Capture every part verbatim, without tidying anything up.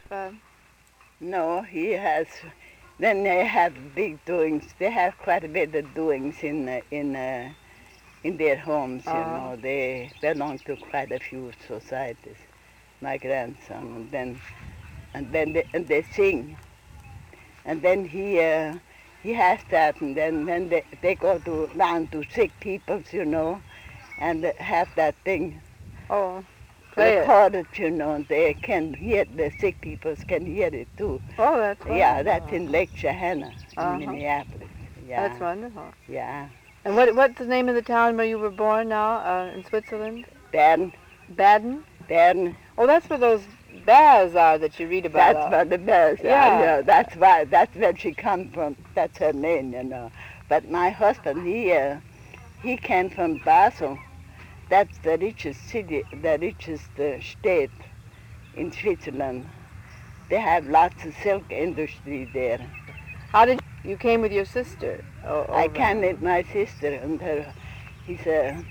Uh... No, he has. Then they have big doings. They have quite a bit of doings in uh, in uh, in their homes. You Uh-huh. know, they belong to quite a few societies. My grandson, and then and then they, and they sing. And then he uh, he has that, and then when they they go to down to sick people's, you know, and have that thing. Oh. Play it. Recorded, you know, they can hear, the sick people can hear it too. Oh, that's wonderful. Yeah, that's in Lake Chehanna, Uh-huh. in Minneapolis. Yeah. That's wonderful. Yeah. And what what's the name of the town where you were born now, uh, in Switzerland? Bern, Baden? Bern, Oh, that's where those bears are that you read about. that's where the bears Yeah. are. Yeah, that's why, that's where she comes from. That's her name, you know. But my husband, he, uh, he came from Basel. That's the richest city, the richest uh, state in Switzerland. They have lots of silk industry there. How did you, you came with your sister? o- I over. came with my sister and her, he's uh,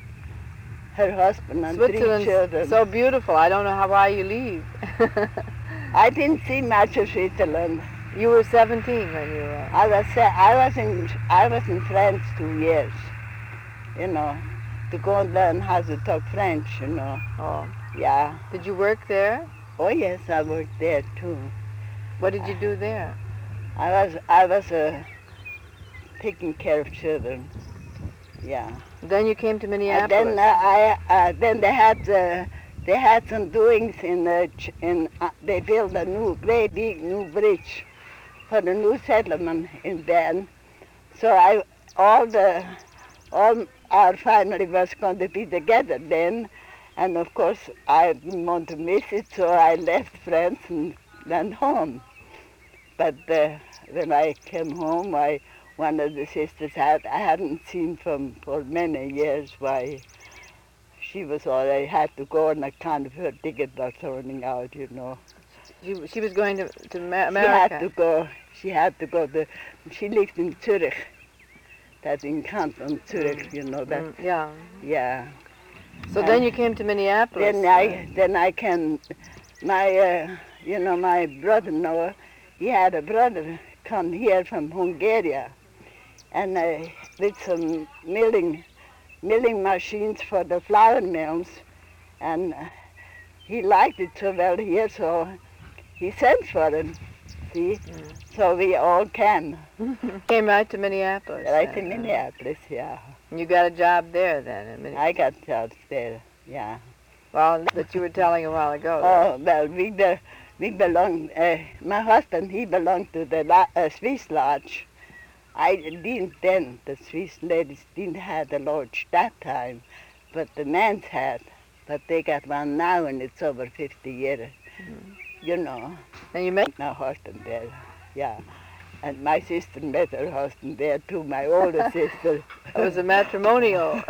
her husband and three children. Switzerland's so beautiful. I don't know how why you leave. I didn't see much of Switzerland. You were seventeen when you were. I was uh, I was in I was in France two years, you know, to go and learn how to talk French, you know. Oh. Yeah. Did you work there? Oh yes, I worked there too. What did you do there? I was I was uh, taking care of children. Yeah. Then you came to And Minneapolis. then uh, I uh, then they had uh, they had some doings in the ch- in uh, they built a new great big new bridge for the new settlement in Bern. So I all the all our family was going to be together then, and of course I didn't want to miss it, so I left France and went home. But uh, when I came home, I one of the sisters had I hadn't seen from for many years. Why she was all I had to go on account of her ticket was running out, you know. She, she was going to, to Ma- She America. had to go. She had to go to. She lived in Zurich. That's in Canton, Zurich, you know that. Mm, yeah. Yeah. So Uh, then you came to Minneapolis. Then I then I can. My uh, you know my brother Noah, he had a brother come here from Hungary, and uh, with some milling milling machines for the flour mills, and uh, he liked it so well here, so he sent for it. See, Mm. so we all came Came right to Minneapolis. right then, in huh? Minneapolis. Yeah, And you got a job there then in Minneapolis. I got jobs there. Yeah. Well, that you were telling a while ago. Oh well, we be, we belong. Uh, my husband he belonged to the la- uh, Swiss lodge. I didn't then. The Swiss ladies didn't have the lodge that time, but the men's had. But they got one now, and it's over fifty years. Mhm. You know, And you met. my husband there. Yeah, and my sister met her husband there too. My older sister. It was a matrimonial.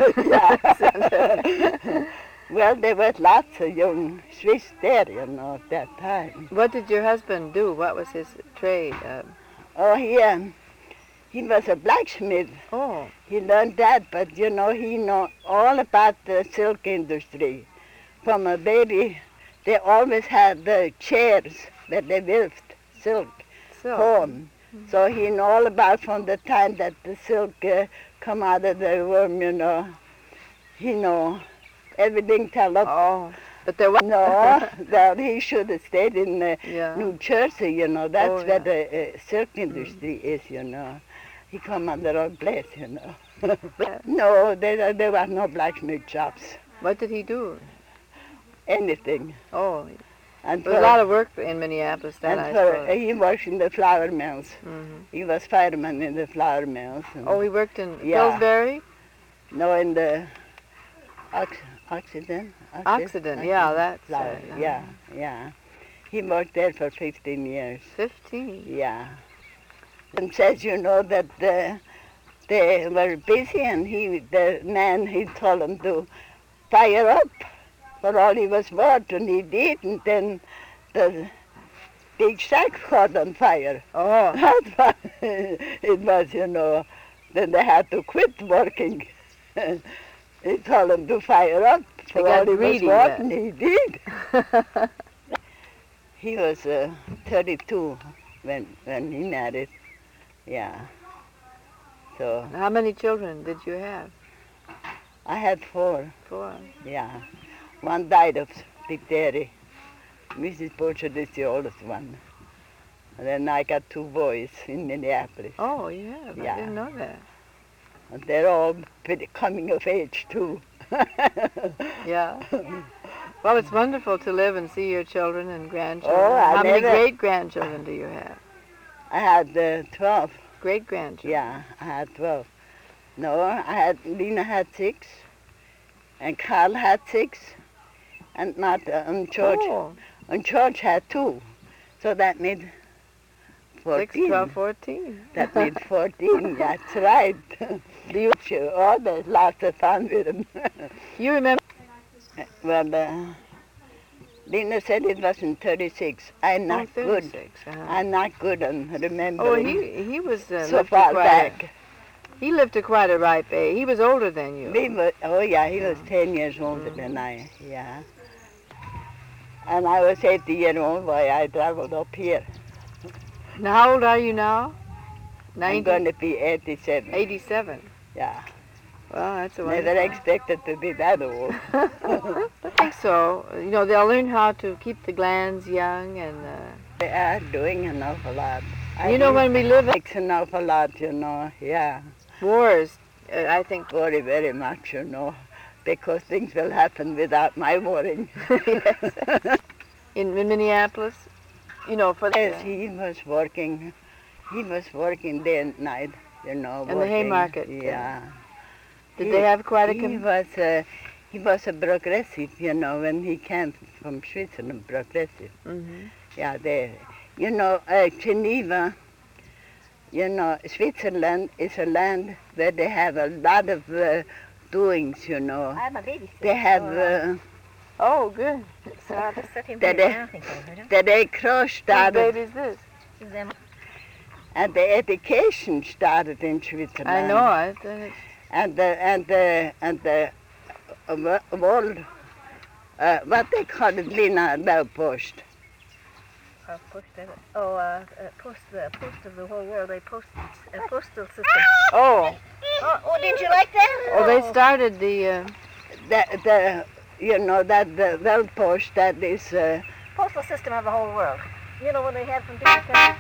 Yeah. Well, there was lots of young Swiss there, you know, at that time. What did your husband do? What was his trade? Uh, Oh, he, um, he was a blacksmith. oh, He learned that, but, you know, he know all about the silk industry. From a baby, they always had the chairs that they weaved silk so. home. So he know all about from the time that the silk uh, come out of the worm, you know. He know everything tell up. Oh, but there was. No, that he should have stayed in uh, Yeah. New Jersey, you know. That's Oh, where the uh, silk industry is, you know. He come on the wrong place, you know. No, there, there were no blacksmith jobs, What did he do? anything. Oh, And there was a lot of work in Minneapolis then, and I for, suppose. he worked in the flour mills. Mhm. He was fireman in the flour mills. and- Oh, he worked in Yeah. Pillsbury? No, in the ox, Occident. Occident, yeah, that's flour. it, uh, Yeah, yeah. He worked there for fifteen years. Fifteen. Yeah. And says, you know, that uh, they were busy, and he, the man, he told him to fire up for all he was worth, and he did, and then the big sack caught on fire. Oh, That's why it was, you know, then they had to quit working. He told him to fire up for got all he was greedy worth, then. and he did. he was uh, thirty-two when when he married. Yeah. So How many children did you have? I had four. Four. Yeah. One died of diphtheria. Missus Butcher is the oldest one. And then I got two boys in Minneapolis. Oh, you have. Yeah. I didn't know that. And they're all pretty coming of age too. Yeah. Well, it's wonderful to live and see your children and grandchildren. Oh, I How many never- great-grandchildren do you have? I had uh, twelve. Great-grandchildren? Yeah, I had twelve. No, I had, Lena had six, and Carl had six, and Martha and George, Oh, and George had two. So that made fourteen. six, twelve, fourteen. That made fourteen, that's right. Do you, Sure, always lots of fun with them. you remember? Well, uh, Lena said it was in thirty-six. I'm not oh, good. thirty-six. Uh-huh. I'm not good on remembering Oh, he he was uh, so lived to far quite back. A, he lived to quite a ripe age. He was older than you. We were, oh yeah, he was ten years older than I, yeah. And I was eighty years old when I traveled up here. Now, how old are you now? I'm ninety, going to be eighty-seven. eighty-seven. Yeah, Well, that's a never wonderful. expected to be that old. I think so. You know, they'll learn how to keep the glands young, and uh, They are doing an awful lot. I you know, think when we live in it's an awful lot, you know, yeah. wars, uh, I think Worry very much, you know, because things will happen without my worrying. in, in Minneapolis, you know, for the, Yes, he was working, he was working day and night, you know. In the working. Haymarket, uh, Yeah. did He- they have quite a He com- was a, he was a progressive, you know, when he came from Switzerland, progressive. hmm Yeah, they, you know, uh, Geneva, you know, Switzerland is a land where they have a lot of uh, doings, you know. I'm a babysitter. They have, so, uh, uh, Oh, good. so I'll just sit him Did here. they- I think I heard him. the Red Cross Whose started, baby is this? Them. and the education started in Switzerland. I know it. Uh, And the, and the, and the uh, wo- world, uh, what they call it, Lina Baupost. Uh, post, uh, oh, uh, uh, post, the post of the whole world. A post, a postal system. oh, Oh, oh, didn't you like that? oh, they started the. Uh, The, the, you know, that the Weltpost, that is, uh, Postal system of the whole world. You know when they have from different countries.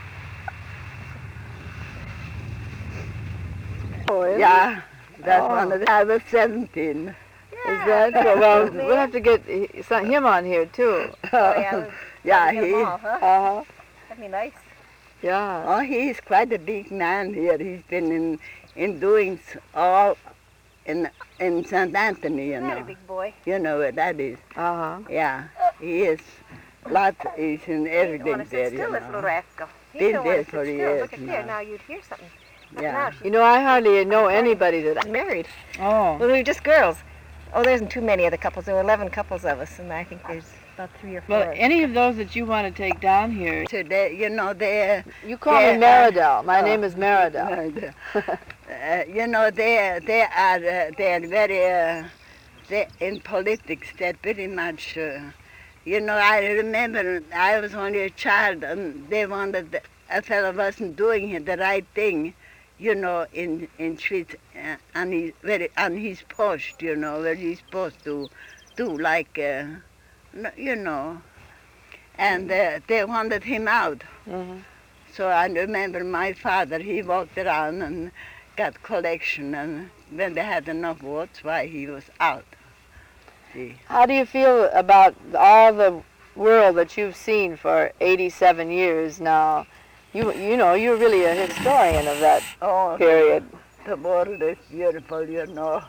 oh, is it? yeah, that's Oh. one of the, I was seventeen. Is that? Well, we'll have to get h- some- him on here too. Oh, yeah. we'll yeah, get 'em he, all, huh? Uh-huh. That'd be nice. Yeah. oh, he's quite a big man here. He's been in, in doings all in, in Saint Anthony, you Isn't that a know. big boy? You know where that is. Uh-huh. Yeah, he is. Lot, he's in He everything don't want to there, sit you still, this little know. rascal. He Been don't there want to for sit still. years Look at now. there. Now you'd hear something. Look Yeah. now, You know, I hardly know anybody that. she's married. Oh. Well, we were just girls. Oh, there isn't too many of the couples. There were eleven couples of us, and I think there's about three or four. Well, any of those that you want to take down here. Today, you know, they You call Yeah, me Meridel. My oh. name is Meridel. uh, you know, they they are uh, they are very uh, they, in politics. They're pretty much. Uh, you know, I remember I was only a child, and they wanted a fellow wasn't doing the right thing. You know, in in Swiss, uh, on his very on his post. You know, where he's supposed to do like, uh, n- you know, and uh, they wanted him out. hmm So I remember my father, he walked around and got collection, and when they had enough votes, why he was out. See, How do you feel about all the world that you've seen for eighty-seven years now? You you know, you're really a historian of that oh, period. the world is beautiful, you know.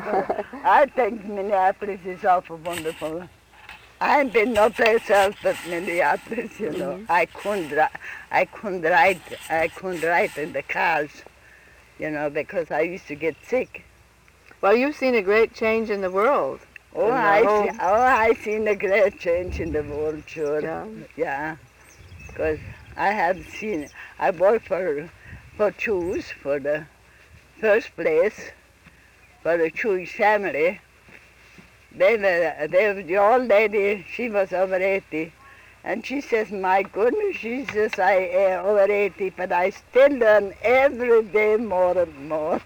I think Minneapolis is awful wonderful. I've been no place else but Minneapolis, you know. I couldn't, ri- I couldn't ride, I couldn't ride in the cars, you know, because I used to get sick. Well, you've seen a great change in the world. Oh, In the I whole- see, oh, I seen a great change in the world, sure. Yeah. Yeah, because I have seen, I worked for, for Jews, for the first place, for the Jewish family. They were, they were, the old lady, she was over eighty, And she says, my goodness, she says, I am over eighty, but I still learn every day more and more.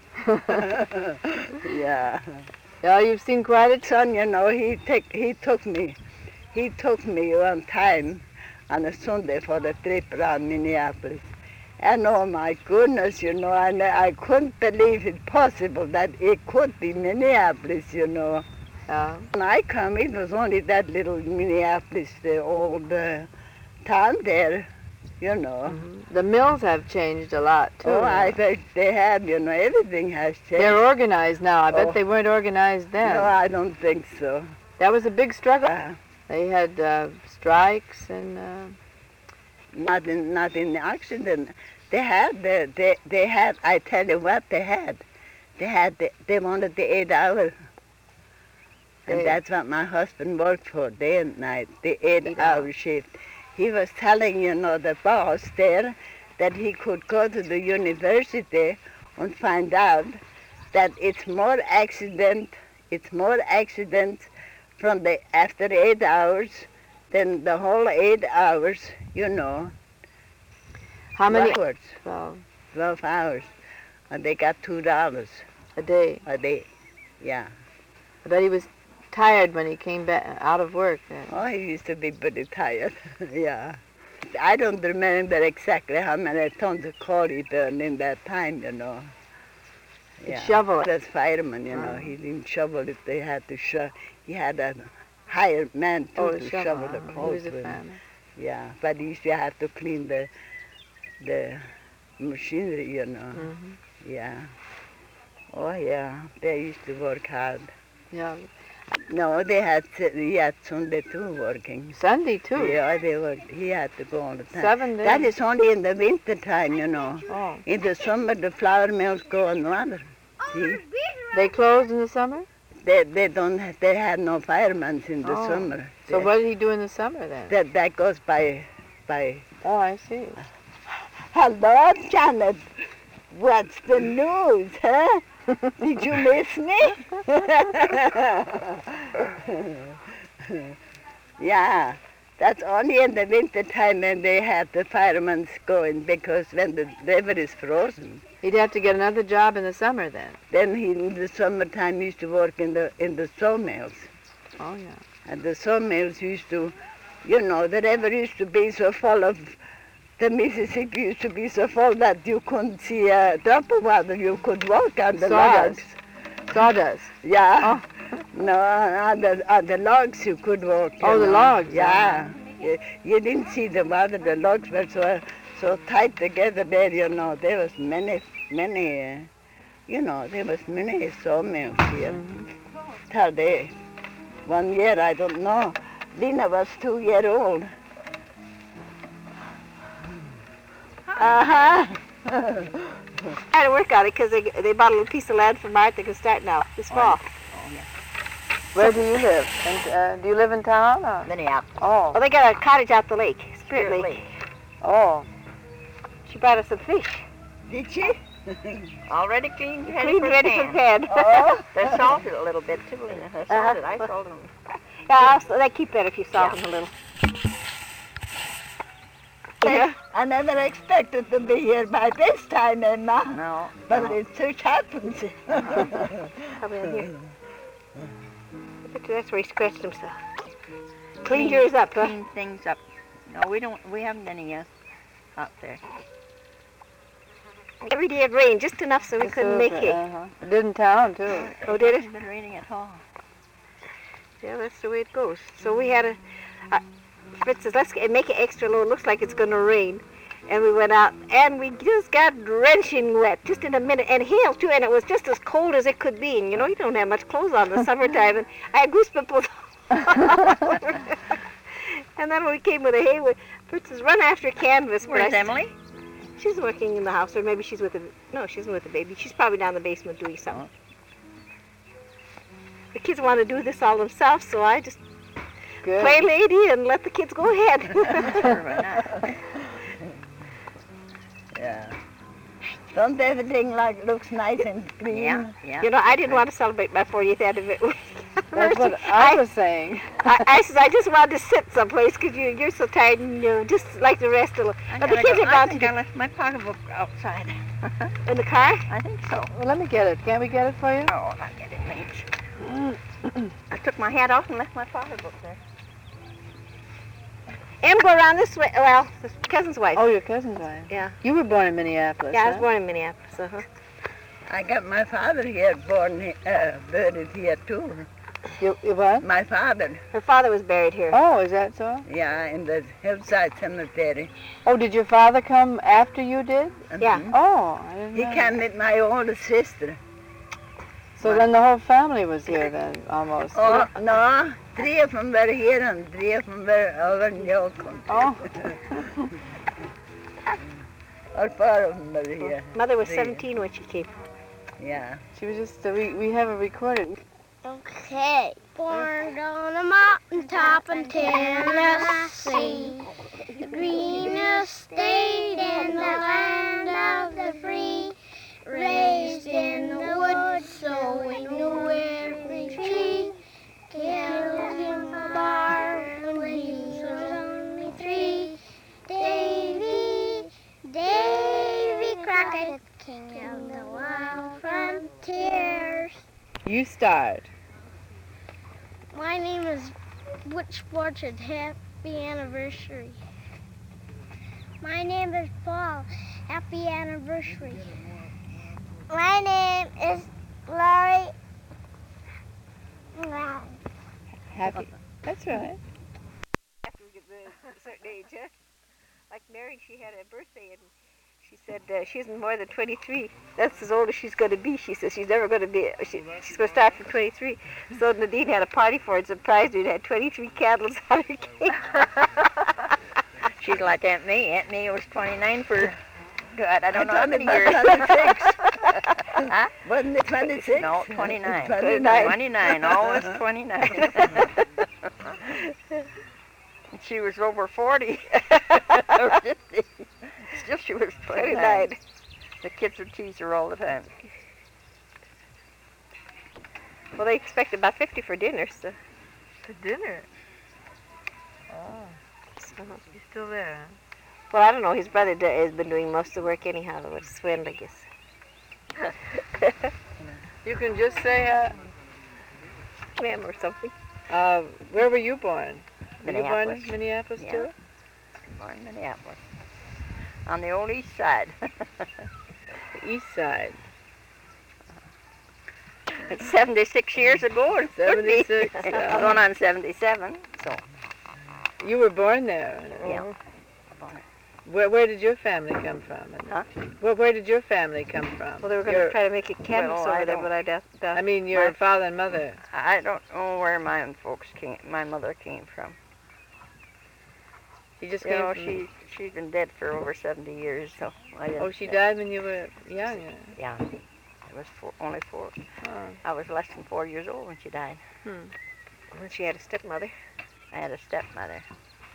Yeah. Yeah, you've seen quite a... Son, you know, he, take, he took me, he took me one time on a Sunday for a trip around Minneapolis. And oh my goodness, you know, I, I couldn't believe it possible that it could be Minneapolis, you know. Yeah. When I come, it was only that little Minneapolis, the old uh, town there, you know. Mm-hmm. The mills have changed a lot, too. Oh, I bet they have, you know, everything has changed. They're organized now. I bet Oh. they weren't organized then. No, I don't think so. That was a big struggle. Uh, They had uh, strikes and... Uh, not in, not in the accident. They had, the, they, they had, I tell you what they had. They had, the, they wanted the eight hours. And They- that's what my husband worked for, day and night, the eight, Eight hour hours. shift. He was telling, you know, the boss there that he could go to the university and find out that it's more accident, it's more accidents from the after eight hours than the whole eight hours, you know. how many... Hours, Well, twelve hours. And they got two dollars a day. a day. Yeah. I bet he was tired when he came back out of work then. Oh, he used to be pretty tired. Yeah. I don't remember exactly how many tons of coal he burned in that time, you know. He'd shovel it. As fireman, you know, Oh. he didn't shovel it. They had to shovel. He had a hired man too Oh, to the shovel, shovel. the uh, coal. He was a with him. farmer. Yeah, but he used to have to clean the the machinery, you know. Mhm. Yeah. Oh yeah, they used to work hard. Yeah. No, they had he had Sunday too working. Sunday, too. Yeah, they worked. He had to go all the time. Seven days. That is only in the winter time, you know. Oh. In the summer, the flour mills go on water. See, They closed in the summer? they they don't have, they had no firemen in the Oh. summer. So They- what did he do in the summer then? that that goes by by. Oh, I see. Hello, Janet. What's the news, huh? Did you miss me? Yeah, that's only in the winter time when they have the firemen going, because when the river is frozen, He'd have to get another job in the summer then. then he in the summertime used to work in the in the sawmills. Oh, yeah. And the sawmills used to, you know, the river used to be so full of, the Mississippi used to be so full that you couldn't see a drop of water. You could walk on the Sawdust. logs. Sawdust. Yeah. No, on the, on the logs you could walk. you Oh, the know. logs, Yeah. You, you didn't see the water. The logs were so so tight together there, you know. There was many, many, uh, you know, there was many sawmills here. Till they, one year, I don't know, Lena was two year old. Uh-huh. I had to work on it because they, they bought a little piece of land for Martha. They can start now, this fall. Where do you live? And, uh, do you live in town? Or? Minneapolis. Oh. Well, they got a cottage out the lake, Spirit Lake. Oh. She brought us some fish. Did she? Already cleaned, ready Clean, for ready pan. for pan. Oh. They're salted a little bit too, Lena. They're salted. I salted them. Yeah, I'll, they keep better if you salt them a little. Yeah. I never expected to be here by this time, Emma. No. But no. it just happens. Probably in here. Look, that's where he scratched himself. Cleaned yours up, huh? Clean things up. No, we don't. We haven't any uh, out there. Every day it rained, just enough so we This couldn't is, make hay. Uh-huh. It did in town, too. Oh, did it? It's been raining at all. Yeah, that's the way it goes. So we had a, uh, Fritz says, let's get, make it extra low. It looks like it's going to rain. And we went out, and we just got drenching wet, just in a minute, and hail too, and it was just as cold as it could be. And you know, you don't have much clothes on in the summertime, and I had goosebumps. And then when we came with the hay, we, Fritz says, run after canvas. but Where's I- Emily? She's working in the house, or maybe she's with the, no, she isn't with the baby. She's probably down in the basement doing something. The kids want to do this all themselves, so I just Good. play lady and let the kids go ahead. Sure, why not? Yeah. Don't everything like looks nice and green? Yeah, yeah. You know, I didn't want to celebrate my fortieth anniversary. That's what I was saying. I, I said I just wanted to sit someplace because you, you're so tired and you're just like the rest of them. But the kids go, are gone I to think I left my pocketbook outside. in the car. I think so. Well, let me get it. Can't we get it for you? Oh, I'll get it later. I took my hat off and left my pocketbook there. Em, go around this way. Well, his cousin's wife. Oh, your cousin's wife. Yeah. You were born in Minneapolis. Yeah, I was huh? born in Minneapolis. Uh-huh. I got my father here, born, he- uh, buried here too. You, you what? My father, Her father was buried here. Oh, is that so? yeah, in the hillside cemetery. Oh, did your father come after you did? Yeah. Mhm. Oh, I didn't He know. came with my older sister. So then the whole family was here then, almost. Oh, no, three of them were here and three of them were over in Yukon. Oh. Or four of them were here. Mother was Three. seventeen when she came. Yeah. She was just, uh, we, we have it recorded. Okay. Born on a mountain top in Tennessee, the greenest state in the land of the free. Raised in the woods, so we knew every tree. Killed in the bar when he was only three. Davy, Davy Crockett, king of the wild frontiers. You start. My name is Butch Borchard. Happy anniversary. My name is Paul. Happy anniversary. My name is Laurie. Happy. That's right. After we get to a certain age, huh? Like Mary, she had a birthday and she said uh, she isn't more than twenty-three. That's as old as she's going to be. She says she's never going to be, she, she's going to start from twenty-three. So Nadine had a party for her and surprised her and had twenty-three candles on her cake. She's like Aunt May. Aunt May was twenty-nine for, God, I don't know I how thought many it years. was twenty-six. Huh? Wasn't it twenty-six? No, twenty-nine. twenty-nine. twenty-nine, always twenty-nine. She was over forty. Or fifty. Still she was twenty-nine. twenty-nine. The kids would tease her all the time. Well, they expected about fifty for dinner, so. For dinner? Oh, so. he's still there. Well, I don't know. His brother do, has been doing most of the work anyhow, with Swindle, I guess. You can just say, uh, Ma'am or something. uh, where were you born? Were you born Minneapolis. in Minneapolis Yeah. too? Born in Minneapolis. On the old east side. The east side. It's seventy-six years ago. It would be. seventy-six, yeah. Going on seventy-seven. So, You were born there. yeah. Where, where did your family come from? Huh? Where, where did your family come from? Well, they were going to Your- try to make a canvas Well, I over there, don't- but I doubt. doubt- I mean, your My- father and mother. I don't know where my own folks came, my mother came from. You just You came know, from. she, she's been dead for over seventy years, so I didn't. Oh, she know. died when you were young. uh, Yeah. It was four, only four. Oh. I was less than four years old when she died. When she had a stepmother. I had a stepmother.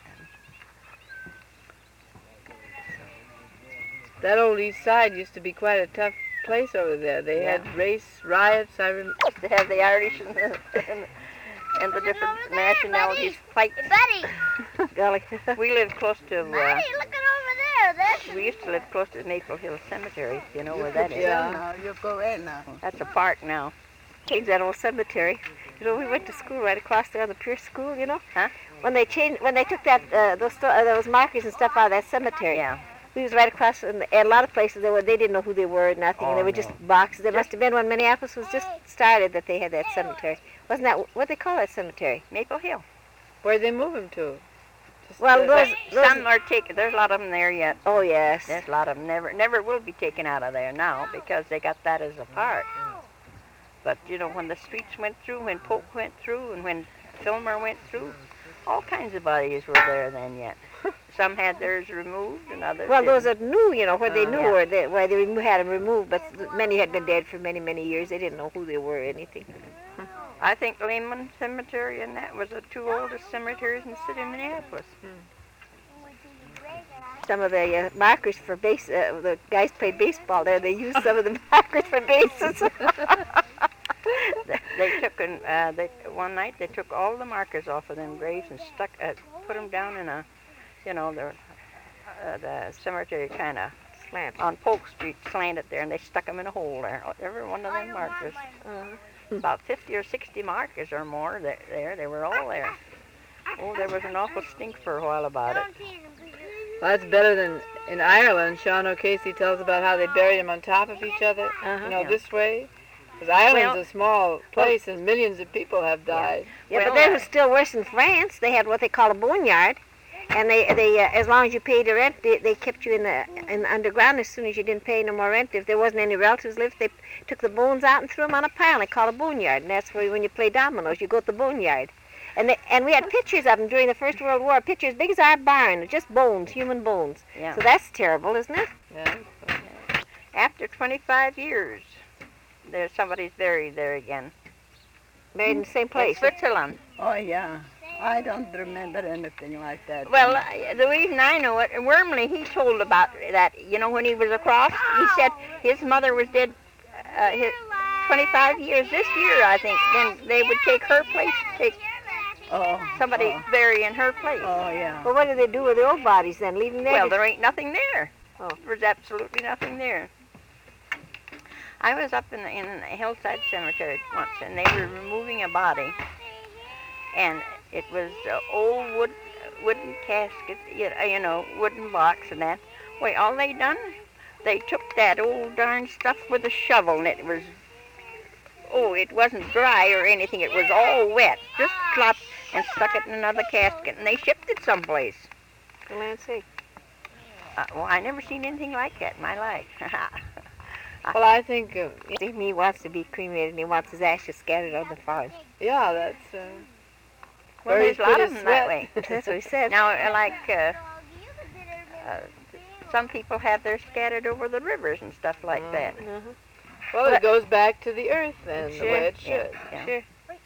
That old east side used to be quite a tough place over there. They Yeah. had race riots. I rem- They have the Irish and the, and, and the different over there, nationalities fight. Buddy, Golly. We live close to, uh, Buddy, look at over there. That's we used to live close to Maple Hill Cemetery. You know where that is? Yeah. Now you go in now. That's a park now. Changed that old cemetery. You know, we went to school right across there, the Pierce School, you know? Huh? When they changed, when they took that, uh, those, sto- uh, those markers and stuff out of that cemetery. Yeah. We was right across, and a lot of places they were, they didn't know who they were, and nothing. Oh, they were no. just boxes. There must have been when Minneapolis was just started that they had that cemetery. Wasn't that what they call that cemetery? Maple Hill. Where'd they move him to? Just, Well, uh, those, those Some are taken. There's a lot of them there yet. oh yes. There's a lot of them. Never, never will be taken out of there now because they got that as a park. But you know, when the streets went through, when Polk went through, and when Fillmore went through, all kinds of bodies were there then yet. Some had theirs removed, and others. Well, didn't. those that knew, you know, where they Oh, knew yeah. where they, where they remo- had them removed, but many had been dead for many, many years. They didn't know who they were or anything. I think Lehman Cemetery and that was the two oldest cemeteries in the city of Minneapolis. Some of the uh, markers for base, uh, the guys played baseball there. They used some of the markers for bases. They, they took and uh, they one night they took all the markers off of them graves and stuck, uh, put them down in a, you know, the, uh, the cemetery kind of slant on Polk Street, slanted there, and they stuck them in a hole there. Every one of them markers. Uh, about fifty or sixty markers or more there, there. They were all there. Oh, there was an awful stink for a while about it. Well, that's better than in Ireland. Sean O'Casey tells about how they bury them on top of each other, Uh-huh. you know, Yeah. this way. Because Ireland's Well- a small place and millions of people have died. Yeah, Well, but that uh, was still worse in France. They had what they call a boneyard, and they they uh, as long as you paid the rent, they, they kept you in the in the underground. As soon as you didn't pay no more rent, if there wasn't any relatives left, they took the bones out and threw them on a pile. They called a boneyard, and that's where when you play dominoes, you go to the boneyard. And they, and we had pictures of them during the First World War, pictures big as our barn, just bones, human bones. Yeah. So that's terrible, isn't it? Yeah. After twenty-five years, there's somebody's buried there again. Buried in the same In place. Switzerland. Oh, yeah. I don't remember anything like that. Well, uh, the reason I know it, Wormley, he told about that. You know, when he was across, he said his mother was dead uh, his twenty-five years this year, I think. Then they would take her place, take oh, somebody oh, bury in her place. oh, yeah. Well, what do they do with the old bodies then? Leave them there? Well, there ain't nothing there. Oh. There's absolutely nothing there. I was up in the, in the Hillside Cemetery once, and they were removing a body, and it was uh, old wood, wooden casket, you know, you know, wooden box and that. Wait, all they done? They took that old darn stuff with a shovel, and it was, oh, it wasn't dry or anything. It was all wet, just slopped, and stuck it in another casket, and they shipped it someplace. For land's sake. Uh, well, I never seen anything like that in my life. Well, I think, uh, Steve Me wants to be cremated, and he wants his ashes scattered on the farm. yeah, that's... Uh, Well, Or there's he's a lot put of his them that sweat. way. That's what he said. Now, uh, like, uh, uh, some people have theirs scattered over the rivers and stuff like that. Mhm. well, it goes back to the earth then, the Sure, way it yeah, should. yeah. Sure.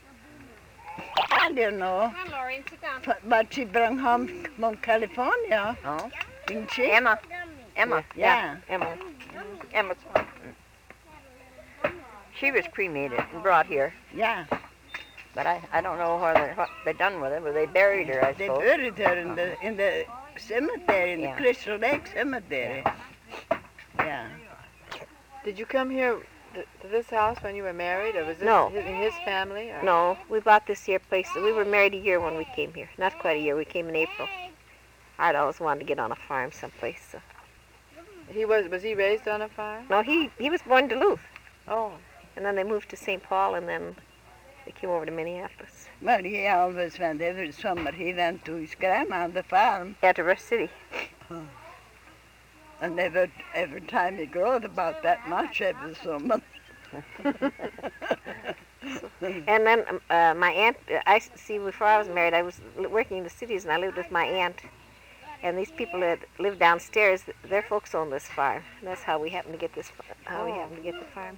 I don't know. Come on, Lauren, sit down. But, but she brought home from California, Oh, didn't she? Emma, Emma, Yeah. Emma. Emma's home. She was cremated and brought here, Yeah. but I, I don't know what they, what they done with her, but they buried her, I They suppose. buried her in the in the cemetery, in Yeah. the Crystal Lake Cemetery. Yeah. Did you come here th- to this house when you were married, or was this No. his, in his family? Or? No, we bought this here place. We were married a year when we came here. Not quite a year. We came in April. I'd always wanted to get on a farm someplace. So. He was, was he raised on a farm? No, he, he was born in Duluth. Oh. And then they moved to Saint Paul, and then they came over to Minneapolis. Well, he always went every summer. He went to his grandma on the farm, Yeah, to Rush City. and every, every time he growed about that much every summer. And then um, uh, my aunt, uh, I s- see, before I was married, I was l- working in the cities, and I lived with my aunt. And these people that live downstairs, their folks own this farm. And that's how we happened to get this. fa- How we Oh. happened to get the farm.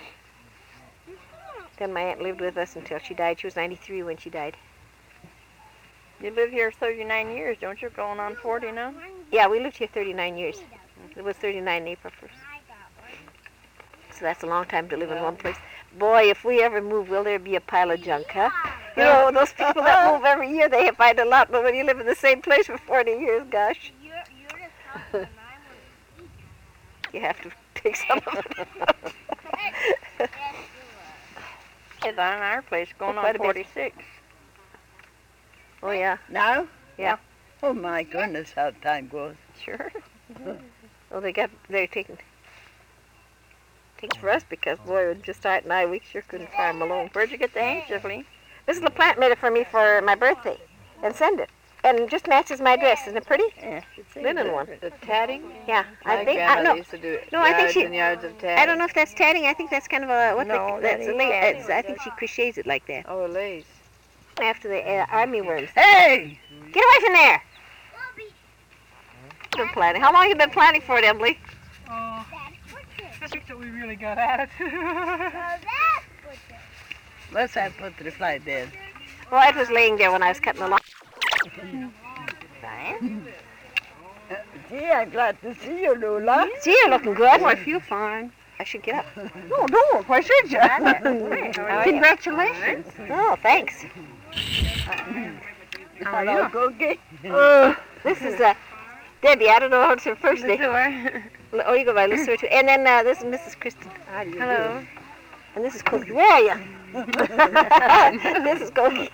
Then my aunt lived with us until she died. She was ninety-three when she died. You live here thirty-nine years, don't you? Going on forty now? Yeah, we lived here thirty-nine years. It was thirty-nine April first. So that's a long time to live in one place. Boy, if we ever move, will there be a pile of junk, huh? You know, those people that move every year, they find a lot. But when you live in the same place for forty years, gosh, You're, you're just helping, you have to take some of it. It's on our place, going Oh, quite on a bit. forty-six. Oh, yeah. Now? Yeah. Oh, my goodness, how time goes. Sure. Oh, they got, they're taking, taking for us because, boy, with just Art and I, we sure couldn't farm alone. Where'd you get the handkerchief, Lee? Missus LaPlante made it for me for my birthday and send it. And it just matches my dress. Isn't it pretty? Yeah, should say Linen that. one. The tatting? Yeah. My I think, I, grandmother no, used to do No, I think yards she- and yards of tatting. I don't know if that's tatting. I think that's kind of a, what No, they, that that's a ain't la- tatting. it's, I think she crochets it like that. Oh, lace. After the uh, army worms. Hey! Get away from there! Been planning. How long have you been planning for it, Emily? Oh, just till we really got at it. What's that butterfly there? Well, it was laying there when I was cutting the lawn. Gee, I'm glad to see you, Lula. Gee, you're looking good. I feel fine. I should get up. No, don't. Why should you? How are you? Congratulations. Oh, thanks. How are you? Go get. Uh, this is uh, Debbie. I don't know how it's her first name. Door. Oh, you go by Lucifer too. And then uh, this is Missus Kristen. Hello. And this is Cookie. Where are you? This is Cookie.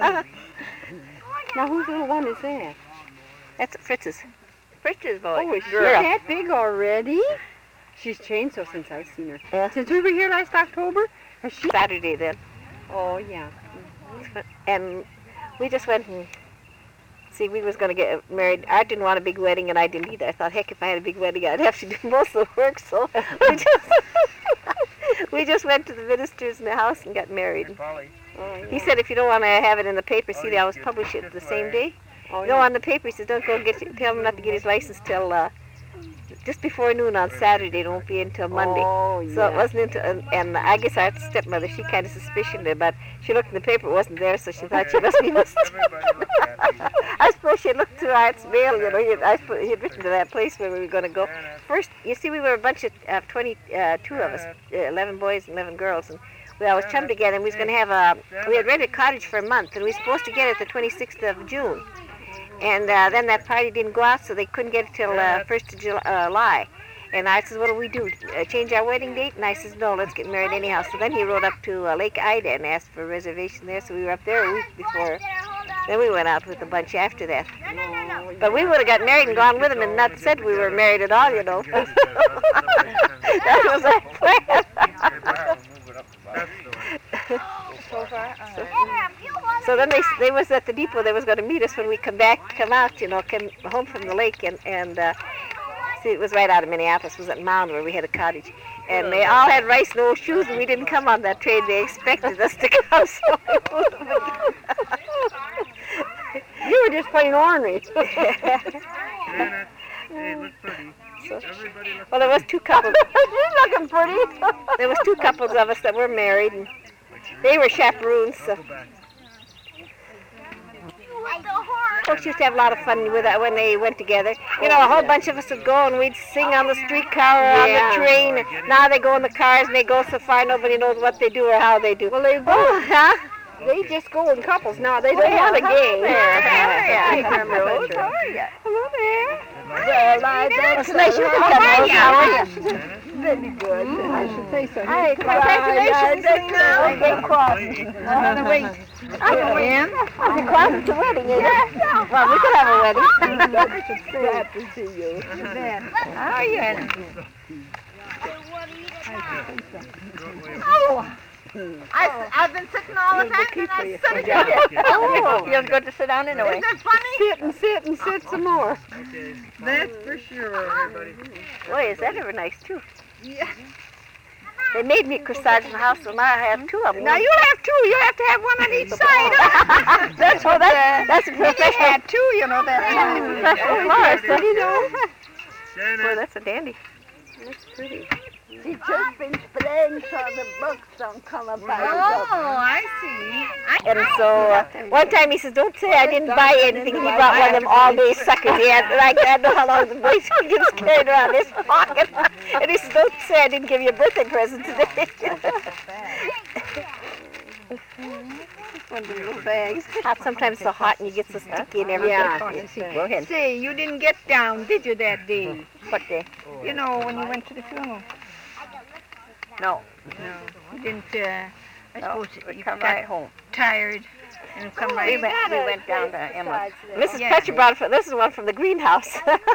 Now, whose little one is that? That's Fritz's. Fritz's boy. Oh, is she Girl. that big already? She's changed so since I've seen her. Yeah. Since we were here last October? Has she? Saturday then. Oh, yeah. And we just went and see, we was going to get married. I didn't want a big wedding, and I didn't either. I thought, heck, if I had a big wedding, I'd have to do most of the work. So we just, we just went to the ministers in the house and got married. He said, if you don't want to have it in the paper, see, they always publish it the same day. Oh, No, on the paper, he says, don't go get, tell him not to get his license till uh, just before noon on Saturday. It won't be until Monday. Oh, yeah. So it wasn't until, and, and I guess our stepmother, she kind of suspicioned it, but she looked in the paper, it wasn't there, so she thought she must be missed. I suppose she looked through Art's mail, you know, he had, I suppose he had written to that place where we were going to go. First, you see, we were a bunch of uh, twenty-two of us, uh, eleven boys and eleven girls, and we always chummed together, and we was going to have a, we had rented a cottage for a month, and we were supposed to get it the twenty-sixth of June. And uh, then that party didn't go out, so they couldn't get it till uh, first of July. And I said, what do we do? Uh, change our wedding date? And I said, no, let's get married anyhow. So then he rode up to uh, Lake Ida and asked for a reservation there. So we were up there a week before. Then we went out with a bunch after that. But we would have got married and gone with him and not said we were married at all, you know. That was our plan. So then they they was at the depot. They was going to meet us when we come back, come out, you know, come home from the lake, and and uh, see, it was right out of Minneapolis. It was at Mound where we had a cottage, and they all had rice and old shoes, and we didn't come on that train. They expected us to come, so we moved them again. You were just plain ornery. So, well, there was two couples. She's looking pretty. There was two couples of us that were married, and they were chaperones. So. Folks used to have a lot of fun with that when they went together. You know, a whole bunch of us would go and we'd sing on the streetcar or on Yeah. the train. And now they go in the cars and they go so far nobody knows what they do or how they do. Well, they go. Oh, huh? They just go in couples now. They don't yeah. want a gang. Yeah. Hello there. How are you? Hello there. Well, I It's nice you can come out. How are you? Very good. I should say so. Hi, congratulations. Okay, cross. Another wait. Ma'am? The cross at the wedding, is it? Well, we could have a wedding. Glad to see you. How are you, Anna? I, I've been sitting all the time and I'm sitting Oh, It feels good to sit down anyway. Isn't it funny? Sit and sit and sit some more. That's for sure, everybody. boy, is that ever nice, too. Yeah. They made me corsage in the house, so now I have two of them. Now you'll have two. You have to have one on each side. That's what that, that's a They professional, had two, you know that. professional florist. So you know. Boy, that's a dandy. That's pretty. She's just been spraying so the bugs don't come up out Oh, I see. And so uh, one time he says, don't say I didn't buy anything. He brought one of them all-day suckers. He had, like, I don't know how long the boys gets carried around his pocket. And he says, don't say I didn't give you a birthday present today. One of the little bags. Hot, sometimes it's so hot and you get so sticky and everything. Yeah. Go ahead. Say, you didn't get down, did you, that day? What day? You know, when you went to the funeral. No, No. You didn't, uh, I no, suppose we you come got right home. tired and come We right went, back. we went down to Emma's. Missus Yeah. Petcher brought it for, this is one from the greenhouse.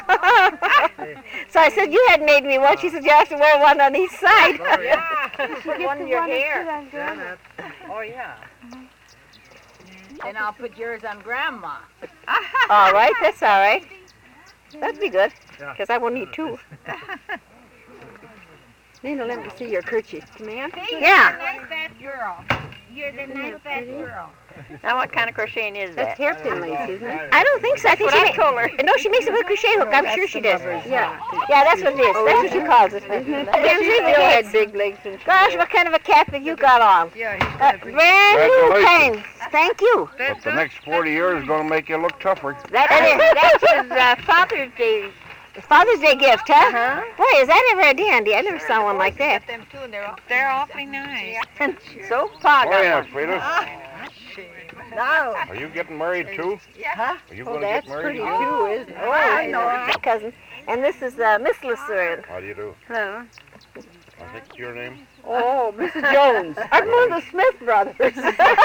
So I said, you had made me one. She said, you have to wear one on each side. Put one in your hair. Oh, yeah. And I'll put yours on Grandma. All right, that's all right. That'd be good, because I won't need two. Nina, let me see your kerchief. Man. Yeah. Nice fat girl. You're the nice fat girl. Now, what kind of crocheting is That's that? hairpin lace, isn't it? I don't think so. I think What she I told her. ma- No, she makes it with a crochet hook. I'm sure she does. Yeah. Yeah, that's what it is. That's what she calls it. Bill had big legs and Gosh, what kind of a cap have you got on? Yeah, he's Uh, got a big... brand new Congratulations. kind. Thank you. But the next forty years is going to make you look tougher. That is, that's his uh, Father's Day Father's Day gift, huh? Uh-huh. Boy, is that ever a dandy? I never saw one like that. Them too, and they're they're awfully nice. So Pa Oh, got yeah, one. Frida. Now, Are you getting married too? huh? Are you Oh, going to that's get married? pretty too? too, isn't it? Oh, I know, my cousin. And this is uh, Miss Lucerne. How do you do? Hello. I think it's your name. Oh, Missus Jones. I'm one of the Smith brothers.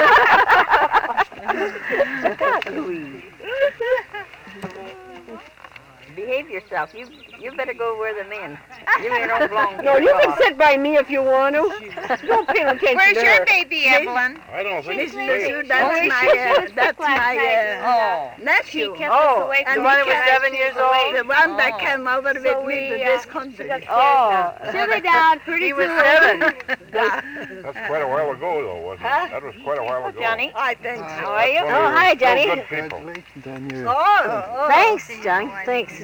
Behave yourself. You you better go where the men. You ain't don't belong No, here you at can all. sit by me if you want to. Don't pay no attention Where's to your her. baby, Evelyn? I don't think Miss it's safe. Lou, that's my, uh, that's my uh, nephew. Oh, And the one he that was came- seven years old? The one that came over with So me we, to uh, this country. Oh, silly down, pretty He was soon. seven. That's quite a while ago, though, wasn't it? Huh? That was quite a while ago. Johnny. I think so. How are you? One of Oh, your hi, real Johnny. Good people. Oh, Thanks, Johnny. Thanks.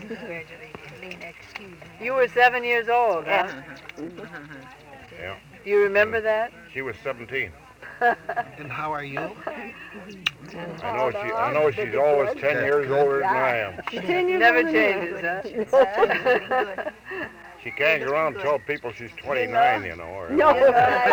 You were seven years old, huh? Yeah. Do you remember that? She was seventeen. And how are you? I know she. I know she's always ten years older than I am. Never changes, huh? She can't go around and tell people she's twenty-nine, you know. Or, No. I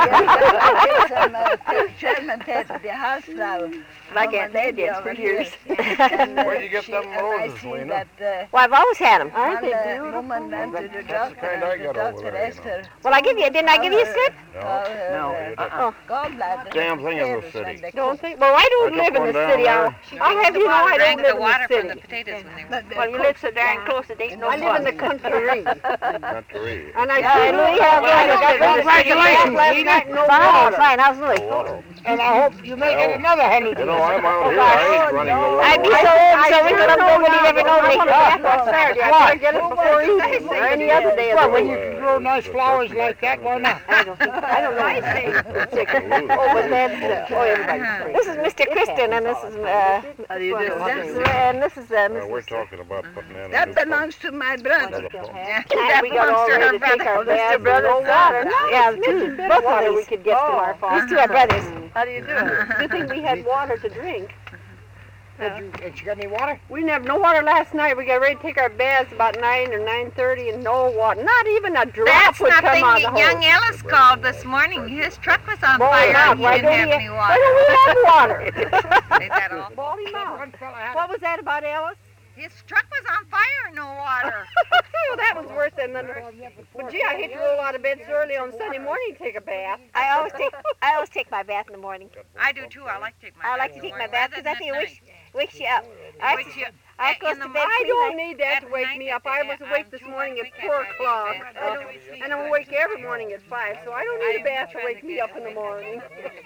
get some uh, German at the house now. Like from a Aunt lady Lydia's over for here. years. Where'd you get She- them and I roses, see Lena? that, uh, Well, I've always had them. One uh, woman went to the That's the doctor, kind I and the got over doctor there, you asked know. her Well, I give you. Didn't I give you a slip? No. how her No. uh, Oh. gallbladder Damn thing is a fails when city. they Don't come. think. Well, I don't I live took in one the down city. I'll, there. I'll have you know I don't Drank live the in water the from the city. potatoes when they were. But the Well, you cook- live so darn close, it ain't no I live in the fun. country. Not to read. And I Yeah, see Louis, I how are you? got Congratulations, last night, no Fine, water. fine. How's Louis? Water. And I hope you make it Well, another hundred You know, years. I'm out here. I ain't running the I'd be water. so old, so we could have nobody never know me. on Saturday. I better get it before evening or any other day of Well, the when week. you can grow nice flowers like that, why not? I don't know. I say. Oh, but that's, uh, oh, everybody's free. This is Mister Kristen, and this is uh, How do you do? and this is uh, Well, we're Missus talking about putting in a That new pump. belongs to my brother. Another pump. And we got all ready to take our baths. Mister Brother, No water. Yeah, two, both of these. we could get to our farm. These two are brothers. How do you do it? Good thing we had water to drink. Did you, did you got any water? We didn't have no water last night. We got ready to take our baths about nine or nine thirty, and no water. Not even a drop That's would come nothing. out of the Young hose. Ellis called this morning. His truck was on Boil fire it out. and he Why didn't don't have we- any Why water. don't we have water? Is that all? Ball him out. One fella had What was that about, Alice? His truck was on fire, no water. Oh, that was worse than the. But gee, I hate to roll out of bed so early on Sunday morning to take a bath. I always take I always take my bath in the morning. I do too. I like to take my I bath like to in take the my morning bath rather because I than think it at wakes, night. wakes you up. I Wakes you- I in goes the to mo- bed I pretty don't late. need that At to wake night, me up. I was uh, awake on this two morning one at weekend, four I take o'clock, baths. I don't- and I'm awake every morning at five, so I don't need a bath to wake me up in the morning.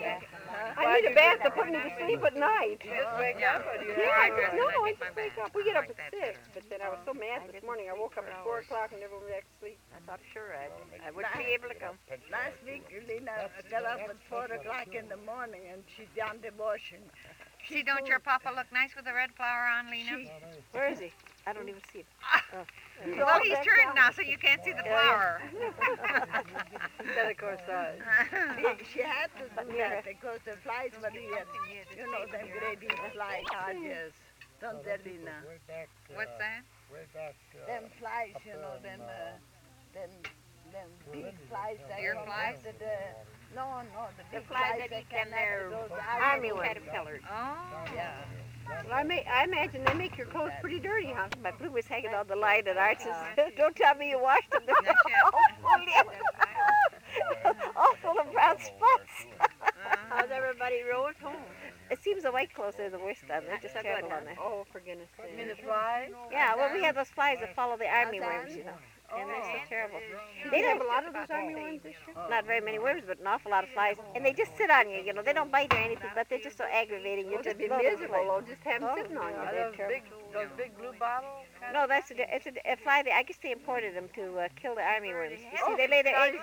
I need a bath to put me to sleep at night. Just wake up or do you Yeah, have to no, I I take my just wake bath. up. We get up Like at that, six, too. but then I was so mad this morning. I woke up at four o'clock and never went back to sleep. I thought sure I'd, I wouldn't be able to come. Last week, Lena got up at four o'clock in the morning and she done the washing. See, don't your papa look nice with the red flower on, Lena? Where is he? I don't even see it. Well, he's turned now, so you can't see the flower. That of course does. She had to do that because the flies were here. You know, them great big flies. Ah, yes. Don't tell Lena. What's that? Them flies, you know, them, uh, them, them big flies that Deer come flies? after the, no, no, the The big flies flies that eat come them there after those army army caterpillars. Oh. Yeah. Well, I, may, I imagine they make your clothes pretty dirty, huh? My blue was hanging on the line at Arch's. Don't tell me you washed them. They're Yes, yes. all full of brown spots. How's everybody rode home? It seems the white clothes are the worst on. They're just terrible on there. Oh, for goodness sake. You mean the flies? Yeah, well, we have those flies that follow the army worms, you know. And they're so terrible. They have don't a lot of those army worms this year? Not very many worms, but an awful lot of flies. And they just sit on you, you know. They don't bite or anything, but they're just so aggravating. You You'll just just be blow them miserable, away. though, just have them Oh, sitting on you. yeah, Are they're those terrible. big, those big blue bottles? No, that's a, it's a, a fly. That I guess they imported them to uh, kill the army worms. You see, they lay their eggs.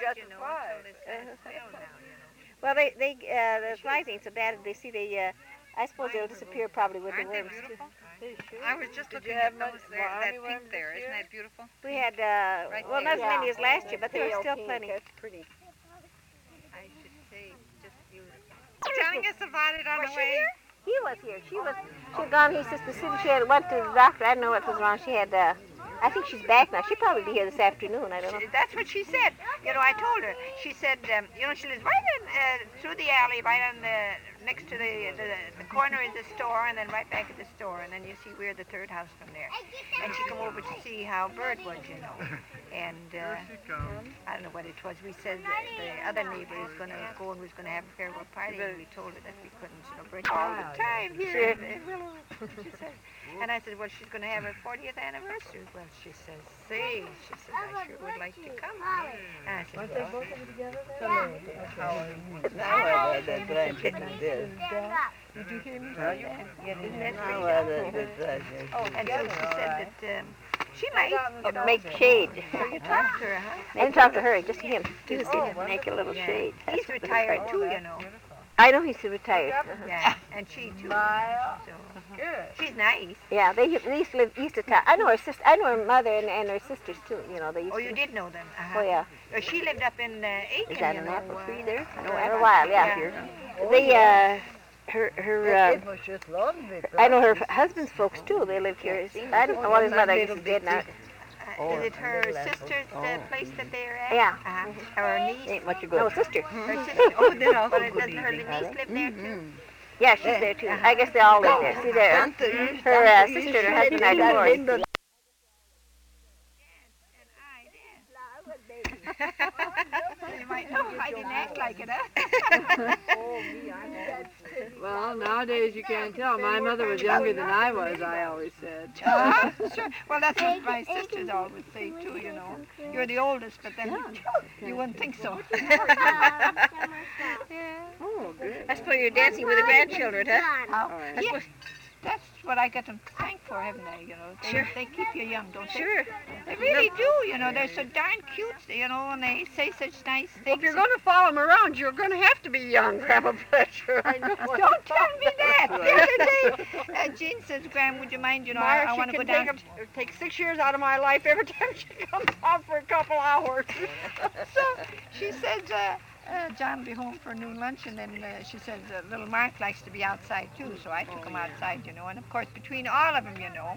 Well, they they uh, the flies ain't so bad. They see they. Uh, I suppose they'll disappear probably with the Aren't they worms too. beautiful? I was just Did looking you have at much those there, that army worms pink there. this Isn't year? that beautiful? We had uh, Right well, not as there. many as last year, but there were Pale still pink, plenty. That's pretty. I should say just beautiful. Telling us about it on Was the she way. here? He was here. She was. She had gone. He says the city. She had went to the doctor. I didn't know what was wrong. She had uh, I think she's back now. She'll probably be here this afternoon. I don't know. She- That's what she said. You know, I told her. She said, um, you know, she lives right in, uh, through the alley, right on the next to the, the the corner is the store, and then right back at the store, and then you see we're the third house from there. And she come over to see how Bird was, you know. And uh, I don't know what it was. We said that the other neighbor is going to go and was going to have a farewell party, and we told her that we couldn't, you know, bring her all the time here. She said, and I said, well, she's going to have her fortieth anniversary. Well, she says, see, she says, I sure would like to come. And I said, well, did you hear me? Isn't that great? Oh, and so she said that um, she might, you know, Make shade. so you talked to her, huh? I didn't talk to her, just to him. To Oh, make a little yeah. shade. He's retired too, you know. I know he's retired. Uh-huh. Yeah, and she too. So she's nice. Yeah, they, they used to live east of town. I know her sister. I know her mother and, and her sisters too. You know, they used Oh, to. you did know them. Uh-huh. Oh yeah. Uh, she lived up in uh, Aiken, Is that you an know. apple uh, tree there? No, For a while, yeah. They uh, her her. Uh, I know her husband's folks too. They lived here. I don't know what his mother is dead now. Uh, is it her sister's uh, place that they're at? Yeah. Uh-huh. Or her niece? Ain't much good. No, sister. Her sister. Oh, then also but does her niece live there too? Yeah, she's there too. I guess they all live there. See there. Her uh, sister and her husband are divorced. You might know I didn't act like it, huh? Well, nowadays you can't tell. My mother was younger than I was, I always said. Uh, sure. Well, that's what my sisters always say too, you know. You're the oldest, but then you wouldn't think so. Yeah. Oh, good. I suppose you're dancing with the grandchildren, huh? How- yeah. That's what I get them to thank for, haven't they? You know, they, Sure. they keep you young, don't they? Sure. They really do, you know. They're so darn cute, you know, and they say such nice things. If you're going to follow them around, you're going to have to be young, Grandma Fletcher. I know. Don't tell me that. The other day, uh, Jean says, Graham, would you mind, you know, I, I want to go down. Take, a, take six years out of my life every time she comes out for a couple hours. So she says, uh, uh, John will be home for noon lunch, and then uh, she says, uh, little Mark likes to be outside too, so I took him outside, you know, and of course between all of them, you know,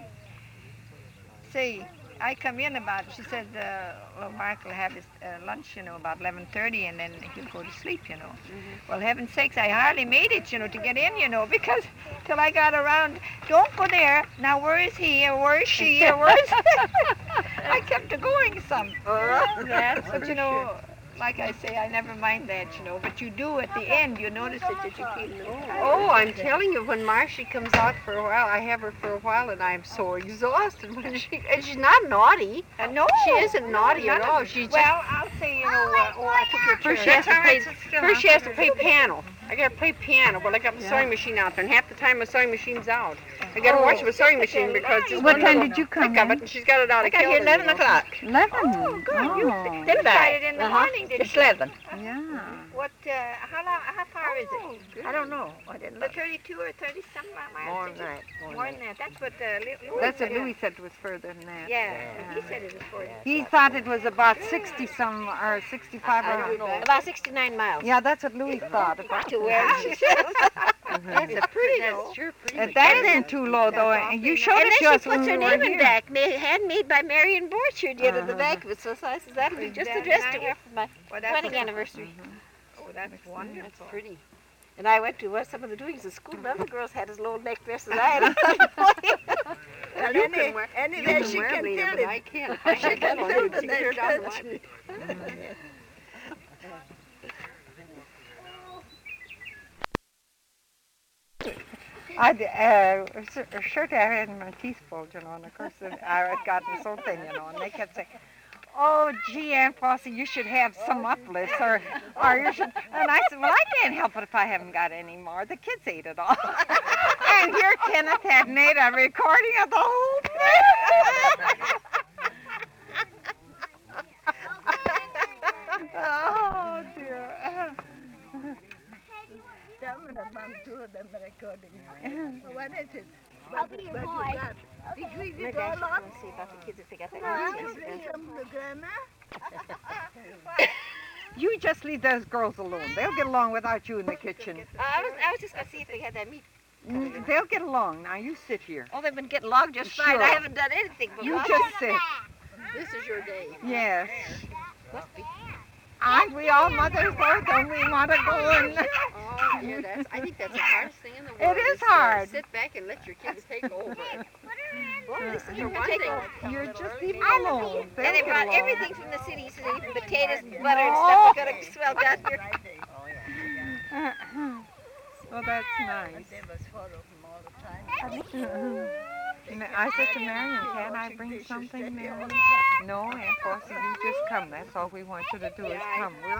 see, I come in about, she said, uh, little Mark will have his uh, lunch, you know, about eleven thirty, and then he'll go to sleep, you know. Mm-hmm. Well, heaven's sakes, I hardly made it, you know, to get in, you know, because till I got around, don't go there, now where is he, or where is she, or where is I kept a going some. That, but you know, like I say, I never mind that, you know, but you do at the end, you notice it that you keep Oh, I'm telling you, when Marcy comes out for a while, I have her for a while, and I'm so exhausted. When she, and she's not naughty. Uh, no, She isn't naughty at all. She's well, I'll say, you know, uh, oh, I took your First she turn. has to play. First she has to play piano. I gotta play piano. Well, I got my sewing machine out there, and half the time my sewing machine's out. I gotta watch my sewing machine because it's What one time little did you click come of in? it, and she's got it out I of got here kilter, eleven you know. o'clock. Eleven. Oh, good. You, Oh. you Then started in the Uh-huh. morning, did It's you? eleven. Yeah. What, uh, how long, how far is it? I don't know. I didn't The look. thirty-two or thirty some miles? More did than you? that. More than that. That's what uh, Louis That's what said. Louis said was further than that. Yeah, he said it was forty. He thought it was about sixty some or sixty-five. I or don't know. About sixty-nine miles. Yeah, that's what Louis thought. About. To where she says. That's a pretty That's low. sure pretty. Uh, that isn't too low though, and you showed And it to then us she when puts we her were name in here. back, ma- handmade by Marion Borchard, yet in the Uh-huh. back of it. So I says that'll be just Then addressed I to her have- for my Well, that's wedding anniversary. Oh, that's wonderful. That's pretty. And I went to what some of the doings at school. None of the girls had as low neck dresses as I had. Well, You any, can wear- anyway, you she wear can me, tell but it. I can't. She can tell the difference. I uh, s- sure I had my teeth pulled, you know, and of course then I had gotten so thin, you know, and they kept saying, "Oh, gee, Aunt Flossie, you should have some uplifts, or, or you should." And I said, "Well, I can't help it if I haven't got any more. The kids ate it all." And here Kenneth had made a recording of the whole thing. Oh dear. Tell me about two of them recording. What is it? I'll be your What you boy. got? Did we Maybe get I all should of go and see about the kids if they got that Huh? music. Bring them to grandma? You just leave those girls alone. They'll get along without you in the kitchen. Uh, I was, I was just gonna see if they had that meat, Mm, They'll get along. Now you sit here. Oh, they've been getting along just fine. Sure. I haven't done anything but You walk. just sit. This is your day. Yes. Must be. Aren't we all mothers though? Don't we want to go and... Oh, yeah, that's, I think that's the hardest thing in the world. It is to hard. sit back and let your kids take over. Well, at least You it's can one take thing. over. You're just leaving And alone. They'll they get brought along. everything from the city, so even potatoes and butter and stuff. We got to swell down here. Well, that's nice. And I said to Marion, can I bring something, Marion? No, Aunt Flossie, you just come. That's all we want you to do is come. We're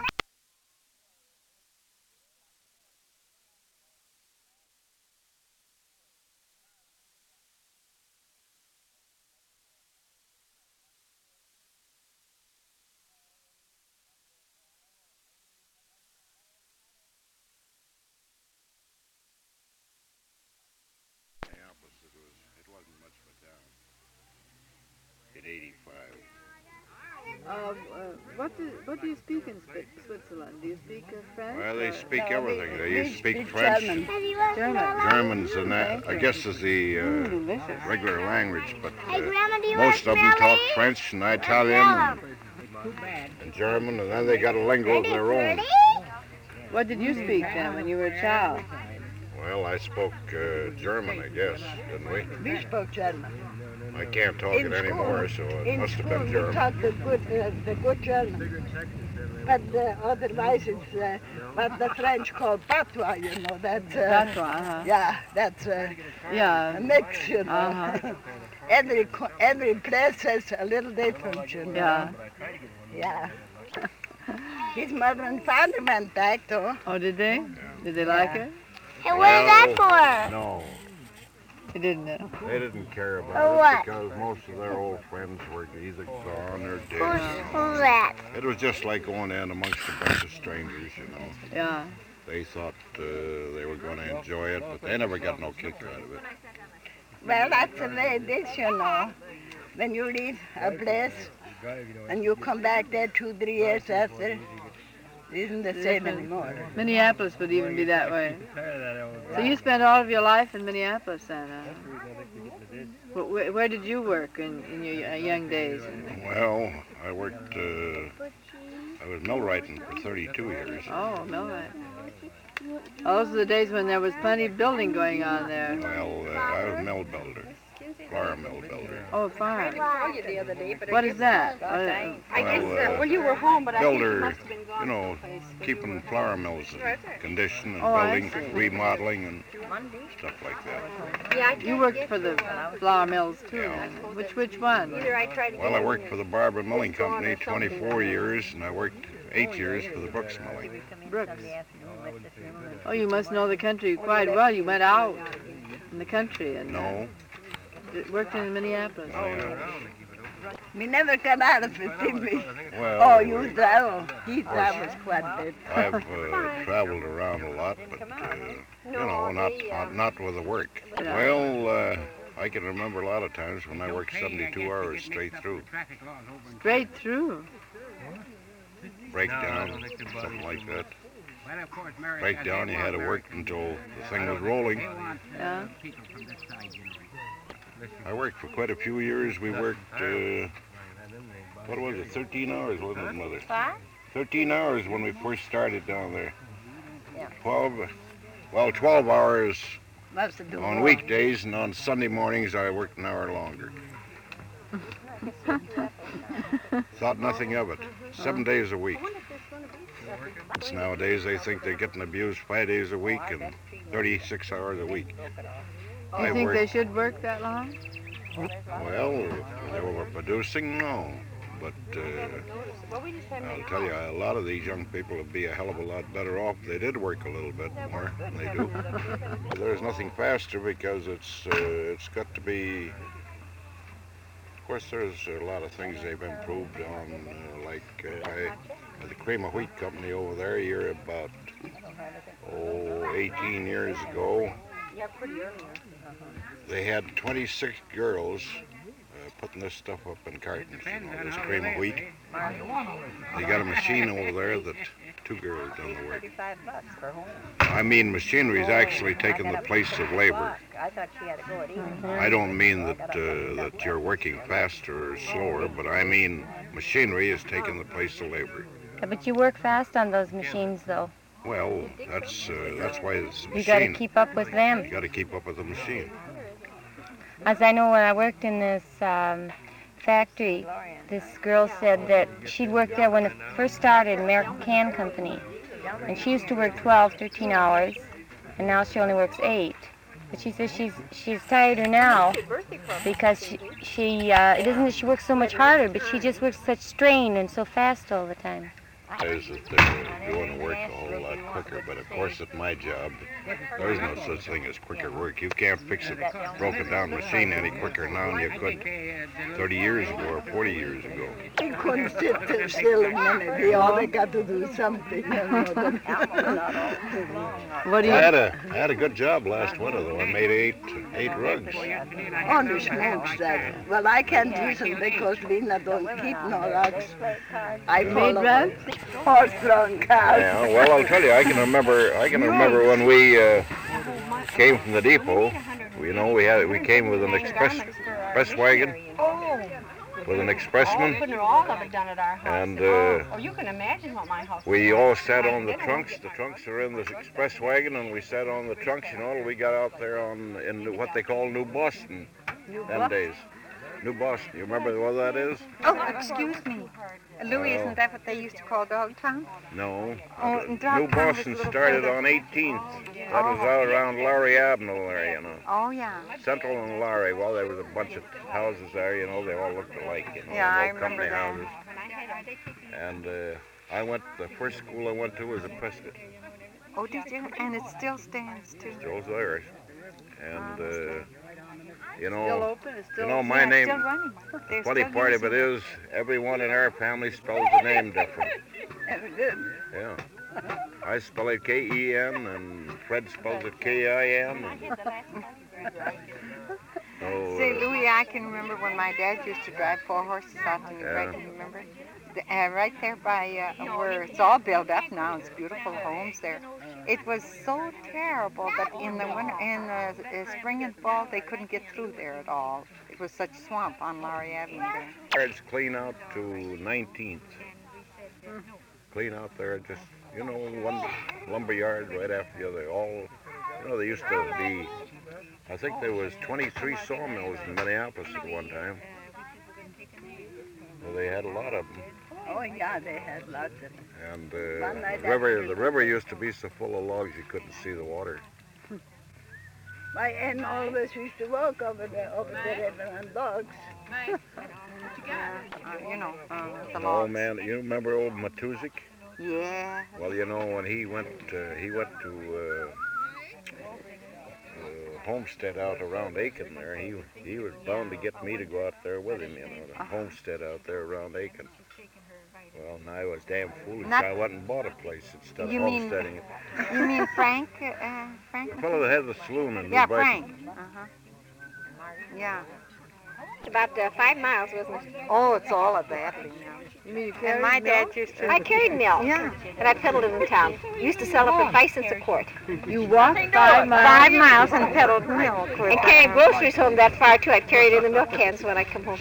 eighty-five. Uh, uh, what do what do you speak in Swi- Switzerland? Do you speak uh, French? Well, they or- speak everything. They We used to speak speak French, German. German. Germans, and that, I guess, is the Mm, uh, delicious. regular language. But Hey, uh, Grandma, do you most want of them talk Smelly? French and Italian and, and German, and then they got a lingo of their own. What did you speak then when you were a child? Well, I spoke uh, German, I guess, didn't we? We spoke German. I can't talk In it anymore, so school- it in must have school been we German. talk the good, uh, the good German. But uh, otherwise it's uh, what the French call patois, you know. That's, uh, That's right. Uh-huh. yeah, that's uh, a Yeah. mix, you know. Uh-huh. every, co- every place has a little different, you know. Yeah. Yeah. His mother and father went back, though. Oh, did they? Did they like it? Hey, what is that for? No, They didn't. Uh, they didn't care about Oh, it what? because most of their old friends were either gone or Who's, dead. who's that? It was just like going in amongst a bunch of strangers, you know. yeah. They thought uh, they were going to enjoy it, but they never got no kick out of it. Well, that's the way it is, you know. When you leave a place and you come back there two, three years after, it isn't the same anymore. Minneapolis would even be that way. So you spent all of your life in Minneapolis then? Uh, wh- where, where did you work in, in your uh, young days? Well, I worked, uh, I was millwrighting for thirty-two years. Oh, millwright. Those are the days when there was plenty of building going on there. Well, uh, I was a mill builder, flour mill builder. Oh, fine. Saw you the other day, but I What is guess- that? Uh, I guess, Well, uh, uh, well, you were home, but I think you Builder, must have been gone. you know, someplace, 'cause you keeping were- flour mills in condition and Oh, I building, see. remodeling and stuff like that. Yeah, I you tried worked to for get the you. flour mills too. Yeah. then. Which which one? Either I tried to Well, get I you worked or- for the Barber Milling It's gone or Company something. twenty-four years, and I worked eight years for the Brooks Milling. Brooks. Oh, you must know the country quite well. You went out in the country and uh, No, worked in Minneapolis. I, We never got out of it, did we? uh, well, Oh, you travel. He travels quite a bit. I've uh, traveled around a lot, but, uh, you know, not, not, not with the work. Well, uh, I can remember a lot of times when I worked seventy-two hours straight through. Straight through. Breakdown, something like that. Breakdown, you had to work until the thing was rolling. Yeah. I worked for quite a few years. We worked, uh, what was it, thirteen hours, wasn't it, Mother? What? thirteen hours when we first started down there. twelve, well, twelve hours Must have been on more. weekdays, and on Sunday mornings I worked an hour longer. Thought nothing of it. Seven days a week. It's nowadays they think they're getting abused five days a week and thirty-six hours a week. You I think they worked, should work that long? well, if they were producing, no. But uh, I'll tell you, a lot of these young people would be a hell of a lot better off if they did work a little bit more than they do. There's nothing faster because it's uh, it's got to be. Of course, there's a lot of things they've improved on, uh, like uh, I, at the Cream of Wheat Company over there. You're about oh, eighteen years ago. They had twenty-six girls uh, putting this stuff up in cartons, you know, this cream of wheat. They got a machine over there that two girls done the work. thirty-five bucks for home. I mean, machinery is actually taking the place of labor. I thought she had to go at even. I don't mean that uh, that you're working faster or slower, but I mean machinery is taking the place of labor. Yeah, but you work fast on those machines, though. Well, that's uh, that's why it's a machine. You got to keep up with them. You got to keep up with the machine. As I know, when I worked in this um, factory, this girl said that she'd worked there when it first started, American Can Company. And she used to work twelve, thirteen hours, and now she only works eight. But she says she's she's tireder now because she, she uh, it isn't that she works so much harder, but she just works such strain and so fast all the time. Is that they're doing the work a whole lot quicker, but of course at my job, there's no such thing as quicker work. You can't fix a broken down machine any quicker now than you could thirty years ago or forty years ago. They couldn't sit there still a minute. They all they got to do something. You know. What do you? I had a I had a good job last winter though. I made eight eight rugs. Oh, the smokes that. Well, I can't use them because Lena don't keep no rugs. I Made rugs? Horse-drawn cars. Yeah, well, I'll tell you, I can remember. I can remember when we uh, came from the depot. You know, we had we came with an express express wagon, with an expressman, all of it done at our house. and uh, Oh, you can imagine what my house we all sat on the trunks. The trunks are in the express wagon, and we sat on the trunks. You know, we got out there on in what they call New Boston, them days. New Boston. You remember what that is? Oh, excuse me. Louis, Oh. isn't that what they used to call Dogtown? No. Oh, New Dogtown was Boston a little started further. on eighteenth. That was out around Laurie Avenue there, you know. Oh, yeah. Central and Laurie. Well, there was a bunch of houses there, you know. They all looked alike, you know. Yeah, I old company remember that. houses. And uh, I went. The first school I went to was at Prescott. Oh, did you? And it still stands, too. Still there. And uh, you Still know, open? It's still you know, my Yeah, name. still running. They're Funny still part of using it is, everyone in our family spells the name different. Yeah. I spell it K E N, and Fred spells it K I N. And so, See, uh, Louis, I can remember when my dad used to drive four horses out to New Yeah. Brighton, remember? The, uh, right there by uh, where it's all built up now, it's beautiful homes there. It was so terrible that in the winter, in the uh, spring and fall, they couldn't get through there at all. It was such swamp on Laurie Avenue there. it's clean out to nineteenth. Clean out there, just, you know, one lumber yard right after the other. All, you know, there used to be, I think there was twenty-three sawmills in Minneapolis at one time. Well, they had a lot of them. Oh, yeah, they had lots of them. And uh, One night the river, after- the river used to be so full of logs you couldn't see the water. My aunt always used to walk over the, over the river on logs. Uh, you know, uh, the Oh logs. man, you remember old Matuzik? Yeah. Well, you know, when he went, uh, he went to uh, uh, Homestead out around Aiken there. He he was bound to get me to go out there with him, you know, the homestead out there around Aiken. Well, and I was damn foolish. Not- I went and bought a place instead of You mean- homesteading it. You mean Frank? Uh, Frank? The fellow that had the saloon in New Yeah, Brighton. Frank. Uh-huh. Yeah. It's about uh, five miles, wasn't it? Oh, it's all of that. You mean you And carried my milk? dad used to. I carried milk. Yeah. And I peddled it in town. Used to sell it for five cents a quart. You walked five miles. Five miles and peddled milk. And carried groceries home that far, too. I'd carry it in the milk cans when I come home.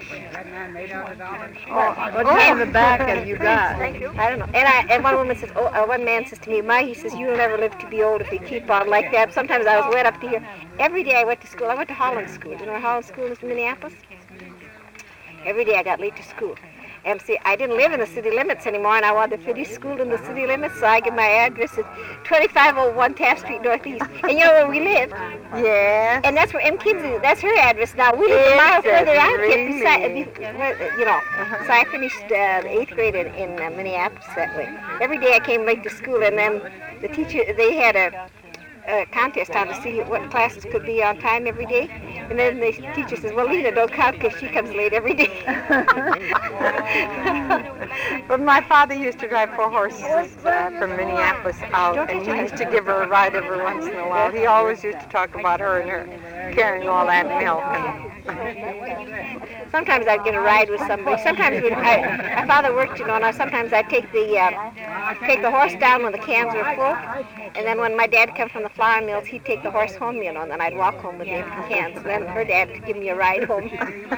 What kind of back have you got? I don't know. And I and one woman says, oh, uh, one man says to me, "My," he says, "you'll never live to be old if you keep on like that." Sometimes I was wet up to here. Every day I went to school. I went to Holland School. Do you know where Holland School is in Minneapolis? Every day I got late to school. And see, I didn't live in the city limits anymore, and I wanted to finish school in the city limits, so I give my address at twenty-five oh one Taft Street Northeast. And you know where we live? Yeah. And that's where M. Kinsey, that's her address now. We live a mile Is it further out here, really? beside, you know. So I finished uh, the eighth grade in, in uh, Minneapolis that way. Every day I came late to school, and then the teacher, they had a, a contest on to see what classes could be on time every day. And then the teacher says, "Well, Lena don't count because she comes late every day." But my father used to drive four horses uh, from Minneapolis out, and he used to give her a ride every once in a while. He always used to talk about her and her carrying all that milk. And Sometimes I'd get a ride with somebody. Sometimes when I, my father worked, you know, and I, sometimes I'd take the uh, take the horse down when the cans were full, and then when my dad came from the flour mills, he'd take the horse home, you know, and then I'd walk home with the empty cans. And then her dad would give me a ride home.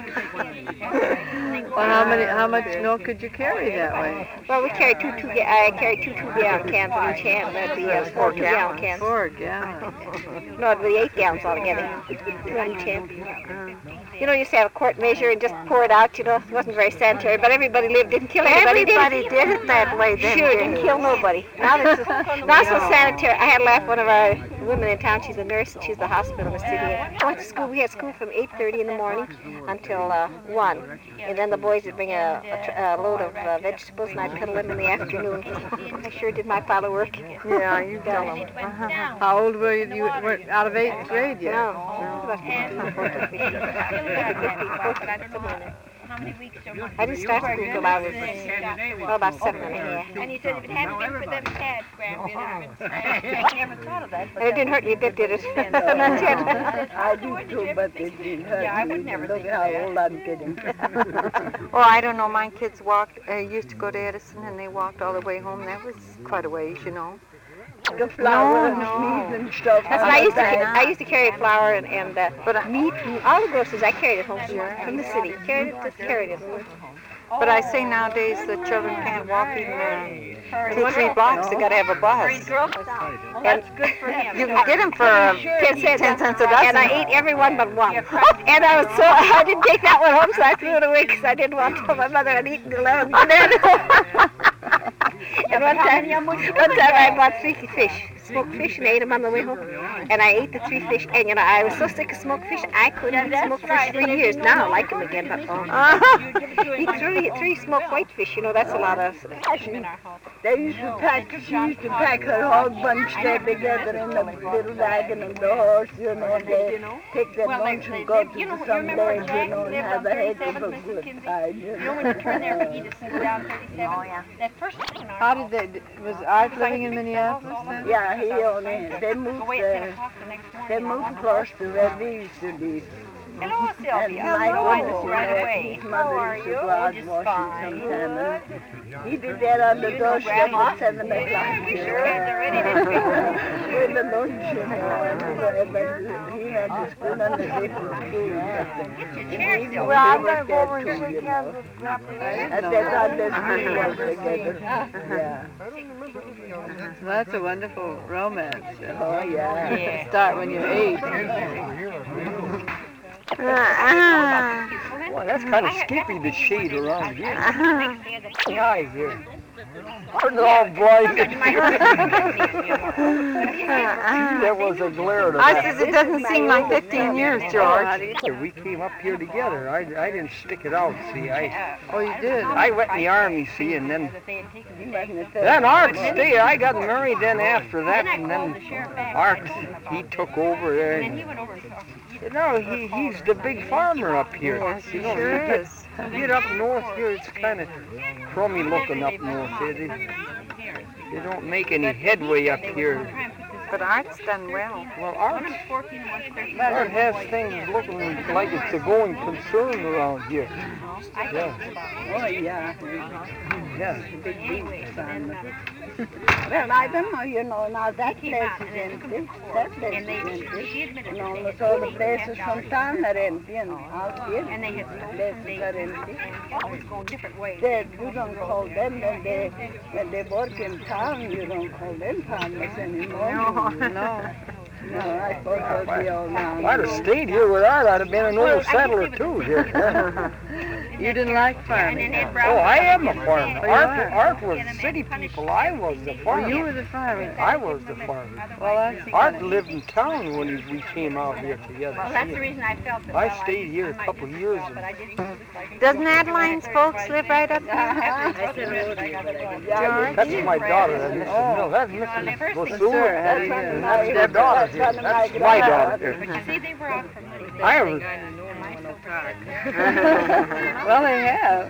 Well, how many, how much milk could you carry that way? Well, we carried two two. I carried two two-gallon cans in each hand. That'd be uh, four two-gallon cans. Four gallons. No, it'd be eight gallons altogether. Two on each hand. You know, you used to have a quart measure and just pour it out, you know. It wasn't very sanitary, but everybody lived, didn't kill anybody. Everybody did it that way then. Sure, it didn't kill nobody. Now this is, now it's so sanitary. I had to laugh one of our women in town, she's a nurse, and she's the hospital in the city. I went to school, we had school from eight thirty in the morning until uh, one. And then the boys would bring a, a, tr- a load of uh, vegetables, and I'd peddle them in the afternoon. I sure did my pile of work. Yeah, you tell them. Uh-huh. How old were you? You weren't out of eighth grade yet? No, about I didn't start school until I was well, about seven and a half. And he said if it hadn't been for them pads, Grandma, I never thought of that. It didn't hurt me a bit, did it? That's it. I do too, but it didn't hurt Yeah, I would me. never Look think how that. old I'm getting. Oh, I don't know. My kids walked, uh, used to go to Edison, and they walked all the way home. That was quite a ways, you know. The flour and no. meat and stuff. That's what I used to. I used to carry flour and, and uh, But meat and all the groceries. I carried it home from the city. Carried it, just carried it. But I say nowadays the children can't walk even uh, two, three blocks. They got to have a bus. And good for him. You can get them for uh, Ten cents. ten cents a dozen. And I ate every one but one. And I was so I didn't take that one home, so I threw it away because I didn't want to tell my mother I'd eaten eleven. And then, and one time, one time I bought three fish, smoked fish, and ate them on the way home. And I ate the three fish, and you know I was so sick of smoked fish, I couldn't eat smoked fish for years. Now I like them again, but oh, eat three, three smoked whitefish. You know that's a lot of. They used to pack, she used to pack her whole bunch there together in the little wagon and the horse, you know, and they take their lunch and go to the some days, you know, and have a heck of a good time, you know. when you turn there, he just sits down thirty-seven. Oh, yeah. That first one. How did they, was Art living in Minneapolis then? Yeah, he only, they moved, uh, they moved close to where we used to live. Hello, And Sylvia. my Hello, goodness, you right know, away. his How mother are used to you? go out Just washing fine. sometime. And he'd be there on the doorstep at seven o'clock. We sure had the ready to With the lunch, you know, and whatever. He had to school on the different schools. Well, I'm going to go over and shake hands with Grandpa. And they thought they school together. Yeah. So that's a wonderful romance. You know. Oh, yeah. Yeah. Start when you're eight. Boy, that's kind of skippy, the shade around here. Yeah, here. Aren't all blinded? There was a glare to I that. says it doesn't seem like fifteen years, George. We came up here together. I, I didn't stick it out, see. I Oh, you did? I went in the army, see, and then then Art stayed. I got married then after that, and then Art, he took over there. And, you know, he, he's the big farmer up here. Yes, he You know, sure you get- is. You get up north here, it's kind of crummy looking up north. They, they, they don't make any headway up here. But Art's done well. Well, Art, Art has things looking like it's a going concern around here. Yeah. Oh, yeah. Yeah. Big beef farmer. Well, I don't know, you know, now that place is empty. That place is empty. And almost all the places from town are empty, and out here, And they had places are empty. always going different ways. They, you don't call them, when they, when they work in town, you don't call them farmers anymore. No. No. No, I thought they'd be all round. If I'd have stayed here with Art, I'd have been an old settler too here. You didn't like farming? Oh, I am a farmer. Oh, you Art, are? Art was city people. I was the farmer. Well, you were the farmer. I was the farmer. Well, that's Art lived in town when we came out here together. Well, that's the reation I felt that. I well, stayed here a might couple do of years. well, but I didn't. Doesn't Adeline's folks live right up here? George? That's my daughter. That's Missus Mill. That's Missus Lassula. Sure, how do you That's, do? that's their daughter here. That's my daughter But here. you see, they were out from Hoodie. I was, Well, they have.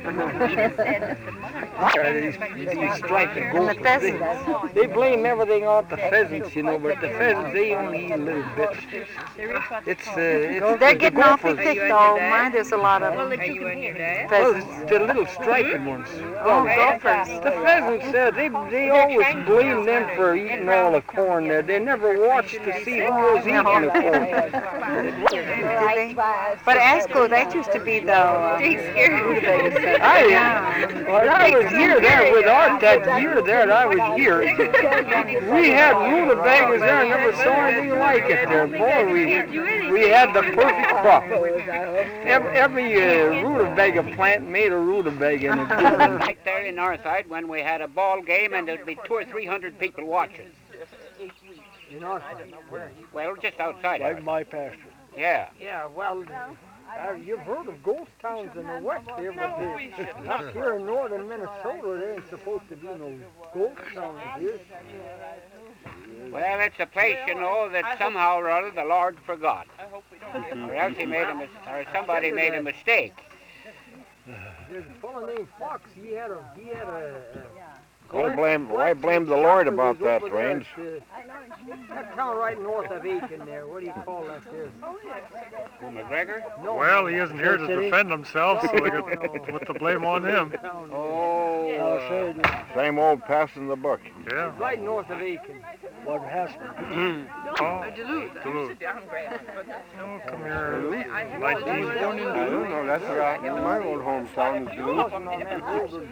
these, these striped And the pheasants. They, they blame everything on the pheasants, you know, but the pheasants, they only eat a little bit. It's, uh, it's They're the getting awfully gophers. thick, though. Mine, there's a lot of Well, pheasants. it's the little striped ones. Oh, gophers. The pheasants, uh, they, they always blame them for eating all the corn there. They never watched to see who was eating the corn. But Asco, that used to be the uh, rutabaga center. I, when I was here there with Art that year there that I was here, we had rutabagas there. I never saw anything like it there. Boy, we, we had the perfect crop. Every, every uh, rutabaga plant made a rutabaga in it. Right there in our side when we had a ball game and there'd be two or three hundred people watching. In our side? Well, just outside. Like of my pasture. Yeah. Yeah, well, uh, you've heard of ghost towns in the west there, but they, up here in northern Minnesota, there ain't supposed to be no ghost towns here. Well, it's a place, you know, that somehow or other the Lord forgot. Or else he made a mis- or somebody made a mistake. There's a fellow named Fox. He had a he had a. a Why blame, why blame the Lord about that, Rains? That town right north of Aiken there. What do you call that there? Who, McGregor? No. Well, he isn't here to defend himself, so we could put the blame on him. Oh, uh, same old passing the buck. Yeah. Right north of Aiken. What happened? Oh, Duluth. Duluth. Oh, come here. nineteen. I don't know. That's right. My old hometown is Duluth.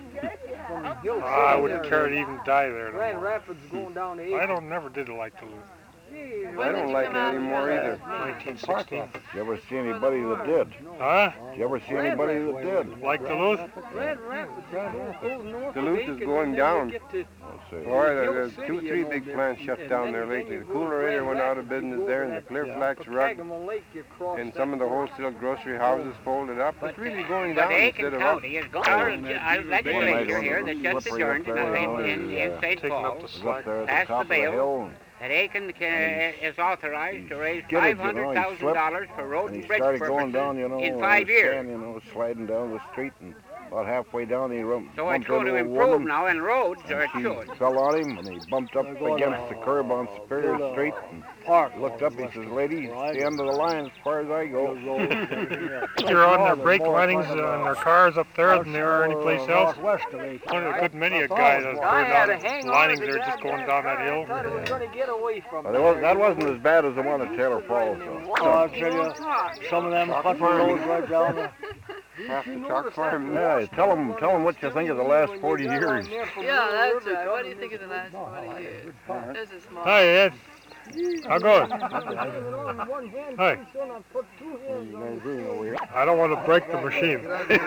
I wouldn't care to even die there. Grand Rapids going down to Aiken. I don't never did like Duluth. I don't like it anymore either. nineteen sixteen. Did you ever see anybody that did? Huh? Did you ever see anybody that did? Like Duluth? Grand Rapids. Duluth is going down. Let's see. Boy, there's two, three big plants shut down there lately. The Coolerator went out of business there, and the Clear Flax Rug, and some of the wholesale grocery houses folded up. It's really going But down Aiken instead of up. County is going. Our legislature here that just adjourned in, in, in Saint Paul passed the bill that Aiken can, is authorized to raise five hundred thousand dollars for road And and he bridge started purposes going down, you know, in uh, five years. stand, you know, sliding down the street, and about halfway down he rum- So bumped it's going to into a improve woman. now in roads, or it She should. fell on him, and he bumped up against the curb on Superior Street, and looked up, he says, lady, it's the end of the line as far as I go. You're on their brake linings uh, on their cars up there than they are anyplace else. A good many a guy that's burned down linings there just going down that hill. Well, that was- that wasn't as bad as the one at Taylor Falls, though. Oh, I'll tell you, some of them country roads right down there. Half the chalk farm. Yeah, tell them, tell them what you think of the last forty years. Yeah, that's right. What do you think of the last forty years? This is small. Hi, Ed. How goes? Hi. I don't want to break the machine.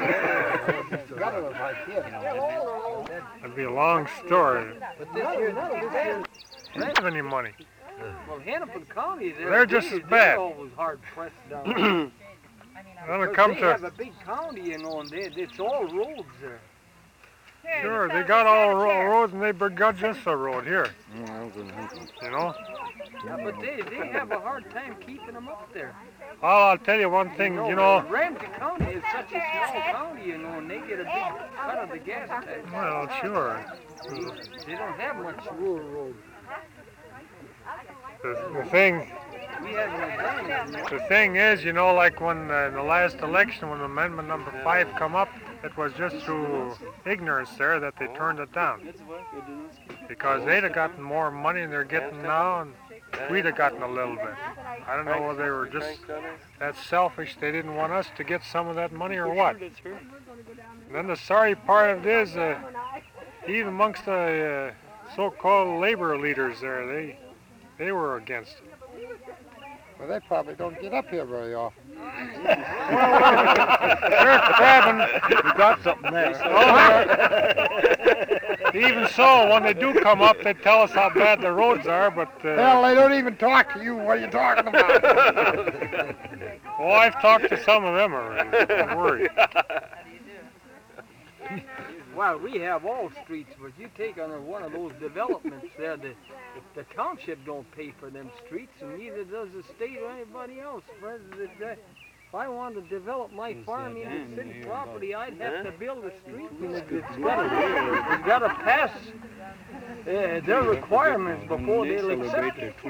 That'd be a long story. I don't have any money. Well, Hennepin County, they're, They're just as bad. They're always hard pressed down When it there. comes they to have a big county, you know, and they, it's all roads there. Sure, they got all ro- roads and they got just a road here. You know? Yeah, but they, they have a hard time keeping them up there. Well, I'll tell you one thing, you know. Ramsey County is such a small county, you know, and they get a big cut of the gas tax. Well, sure. They don't have much rural roads. The, the thing, We have an advantage. the thing is, you know, like when uh, the last election, when amendment number five come up, it was just through ignorance there that they turned it down. Because they'd have gotten more money than they're getting now, and we'd have gotten a little bit. I don't know whether they were just that selfish, they didn't want us to get some of that money or what. And then the sorry part of it is, uh, even amongst the uh, so-called labor leaders there, they they were against it. Well, they probably don't get up here very often. They're crabbing. You got something there. Oh, even so, when they do come up, they tell us how bad the roads are, but... Uh, Hell, they don't even talk to you. What are you talking about? well, I've talked to some of them already. Don't worry. Well, we have all streets, but you take on one of those developments there, the, the township don't pay for them streets, and neither does the state or anybody else. If I wanted to develop my farm into city property, I'd have to build a street, and it- it's got to, it's got to pass uh, their requirements before they'll accept it.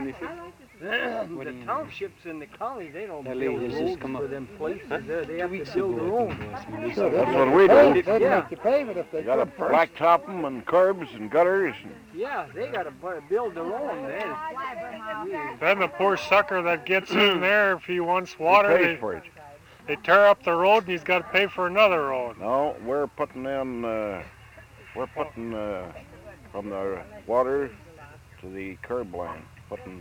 The townships in the county, they don't build roads for them places. They- They have to build their own. That's what we do. Yeah. You got to blacktop them and curbs and gutters. And Yeah, they got to build their own. Then. Then the poor sucker that gets in there, if he wants water, pays they, for it. they tear up the road and he's got to pay for another road. No, we're putting in, uh, we're putting uh, from the water to the curb line, putting,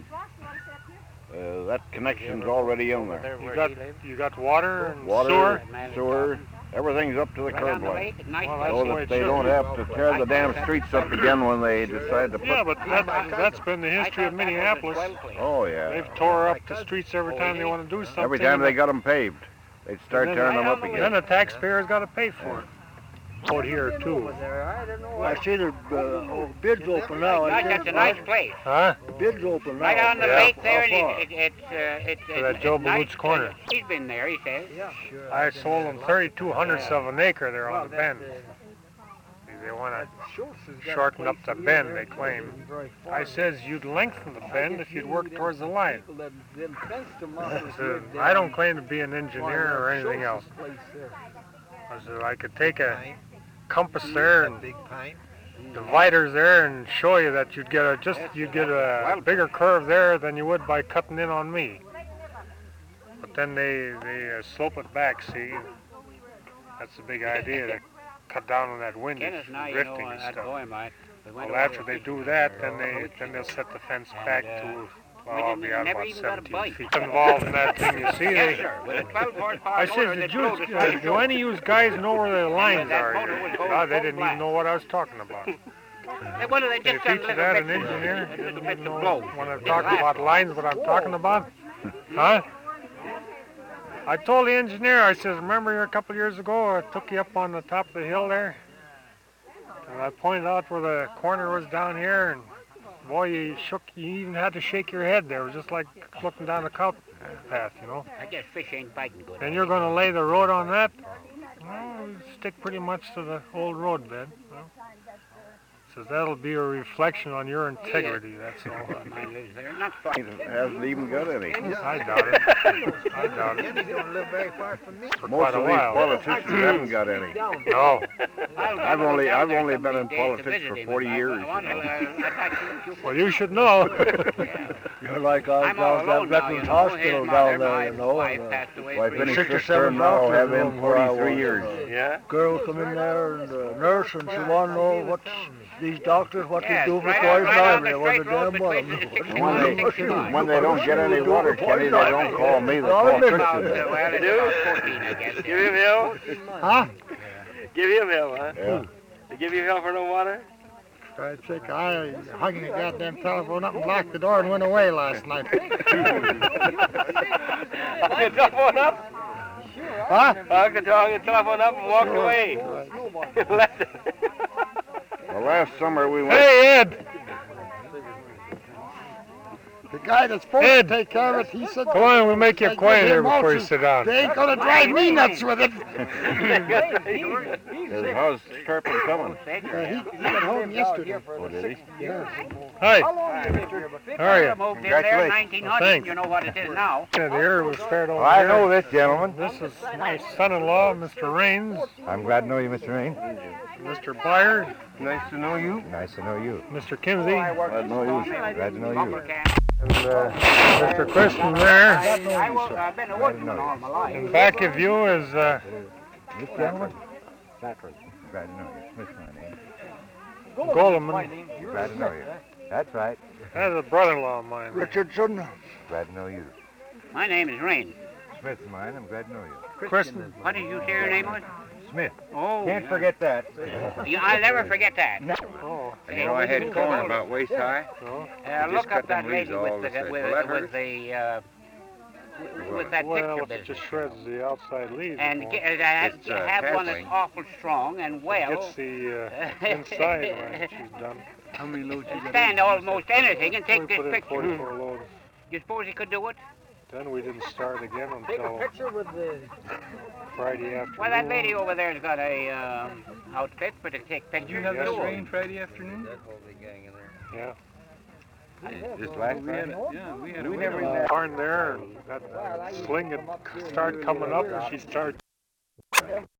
uh, that connection's already in there. You got, you got water and Water, sewer? sewer, everything's up to the Right curb on the line. lake at night. Well, that's So the way that it they should don't be. have to tear the damn streets up again when they decide to put. Yeah, but that, that's been the history of Minneapolis. Oh, yeah. They've tore up the streets every time they want to do something. Every time they got them paved, they'd start And then- tearing them up Then again. the taxpayers got to pay for it. Out here, too. I see the uh, bids open now. Right, that's a nice place. Huh? Bids open now. Right on the Yeah. lake there, and How far? it, it, it's uh, it, To it, that Joe it's nice. Balut's corner. He's been there, he says. I sold them thirty-two hundredths of an acre there on the bend. They want to shorten up the bend, they claim. I says you'd lengthen the bend if you'd work towards the line. I said, I don't claim to be an engineer or anything else. I said, I could take a compass there and dividers there and show you that you'd get a just you'd get a bigger curve there than you would by cutting in on me. But then they they uh, slope it back. See, that's the big idea to cut down on that wind, Kenneth and I, you drifting know, and at stuff. Boyamite, we went Well, over after they to do that, then they then they'll set the fence back to. Well, I'll didn't- be out never about even got a seventeen bite. feet. Involved in that thing, you see. Yes, They, sir. With a twelve horsepower I motor said, that did you, drove the uh, straight do any of you guys know where the lines that are motor here? was going God, they full didn't blast. even know what I was talking about. Hey, what do they Can you just done teach a you little that, bit, an engineer? a little Didn't bit even to know blow. when I'm talking about lines, what I'm talking about? Huh? I told the engineer, I says, remember here a couple of years ago, I took you up on the top of the hill there? And I pointed out where the corner was down here, and boy, you shook, you even had to shake your head there. It was just like looking down a cow path, you know? I guess fish ain't biting good. And you're going to lay the road on that? Well, stick pretty much to the old road bed. Well, says that'll be a reflection on your integrity, that's all. They're not far. It hasn't even got any. I doubt it. I doubt it. don't live very far from me. For Most quite a of these while. politicians haven't got any. No. I've only I've only been in politics for forty years. You know. Well, you should know. You're like I I'm all alone now, you Veterans know. Hospital His down mother, there, my you know. wife and, uh, passed away Well, I three finished Six or this seven term now, doctors have been room where I forty-three was. years. Yeah? Girl come in there and the nurse and she want to know what these doctors what Yes, they do for right poison on- right on ivy. the What straight the road damn one. between the six and When they, sixty-five. when they don't get any water, Kenny, they don't call me, they call About, Christian. uh, well, it's about fourteen, I guess. Give him hell? Huh? Give him hell, huh? Yeah. They give you hell for no water? Christ's sake, I hung the goddamn telephone up and locked the door and went away last night. Hung the telephone up? Huh? Hung the hung the telephone up and walked away. Left it. Well, last summer we went. Hey, Ed! The guy that's supposed Ed. to take care of it, he said... Come on, we'll make you I quiet give here him before you ounces. sit down. They ain't gonna drive me nuts with it. How's Sharpen coming? Uh, he, he got home yesterday. Oh, did he? Yeah. Hi. How long did it How are you? Moved in there in Congratulations. nineteen hundred, Thanks. you know what it is now. The air was fared over I here. know this gentleman. This is my son-in-law, Mister Raines, I'm glad to know you, Mister Rain. Mister Byer, Nice to know you. Nice to know you. Mister Kimsey, I know you. Glad to know you. and uh, Mister Christian there. I work, I've been a workman all my life. And back of you is uh, This gentleman? Safford. Glad to know you. Smith's my name. Goleman. Glad to know you. That's right. That's a brother-in-law of mine. Richardson. Glad to know you. My name is Rain. Smith's mine. I'm glad to know you. Christian. What did you say your name was? Smith. Oh, Can't forget that. you, I'll never forget that. Oh. You know, I had corn about waist high. No. Uh, You look just cut up that them lady leaves with all the, the same. with, Will that with hurt? the, uh, with that Well, picture if it business. just shreds the outside leaves. And it get, uh, have, It's, uh, have one that's halfling. awful strong and well. gets the uh, inside when she's done. How many loads you got? Stand almost anything and We take this put in picture. forty-four loads. You suppose he could do it? Then we didn't start again Take a until picture with the... Friday afternoon. Well, that lady over there's got a uh, outfit for to take pictures. Did you have Yes, that sir. rain Friday afternoon? Yeah. Just last We had, night? yeah, we had a We wind never on even- Barn there, and that sling had started coming up, and she started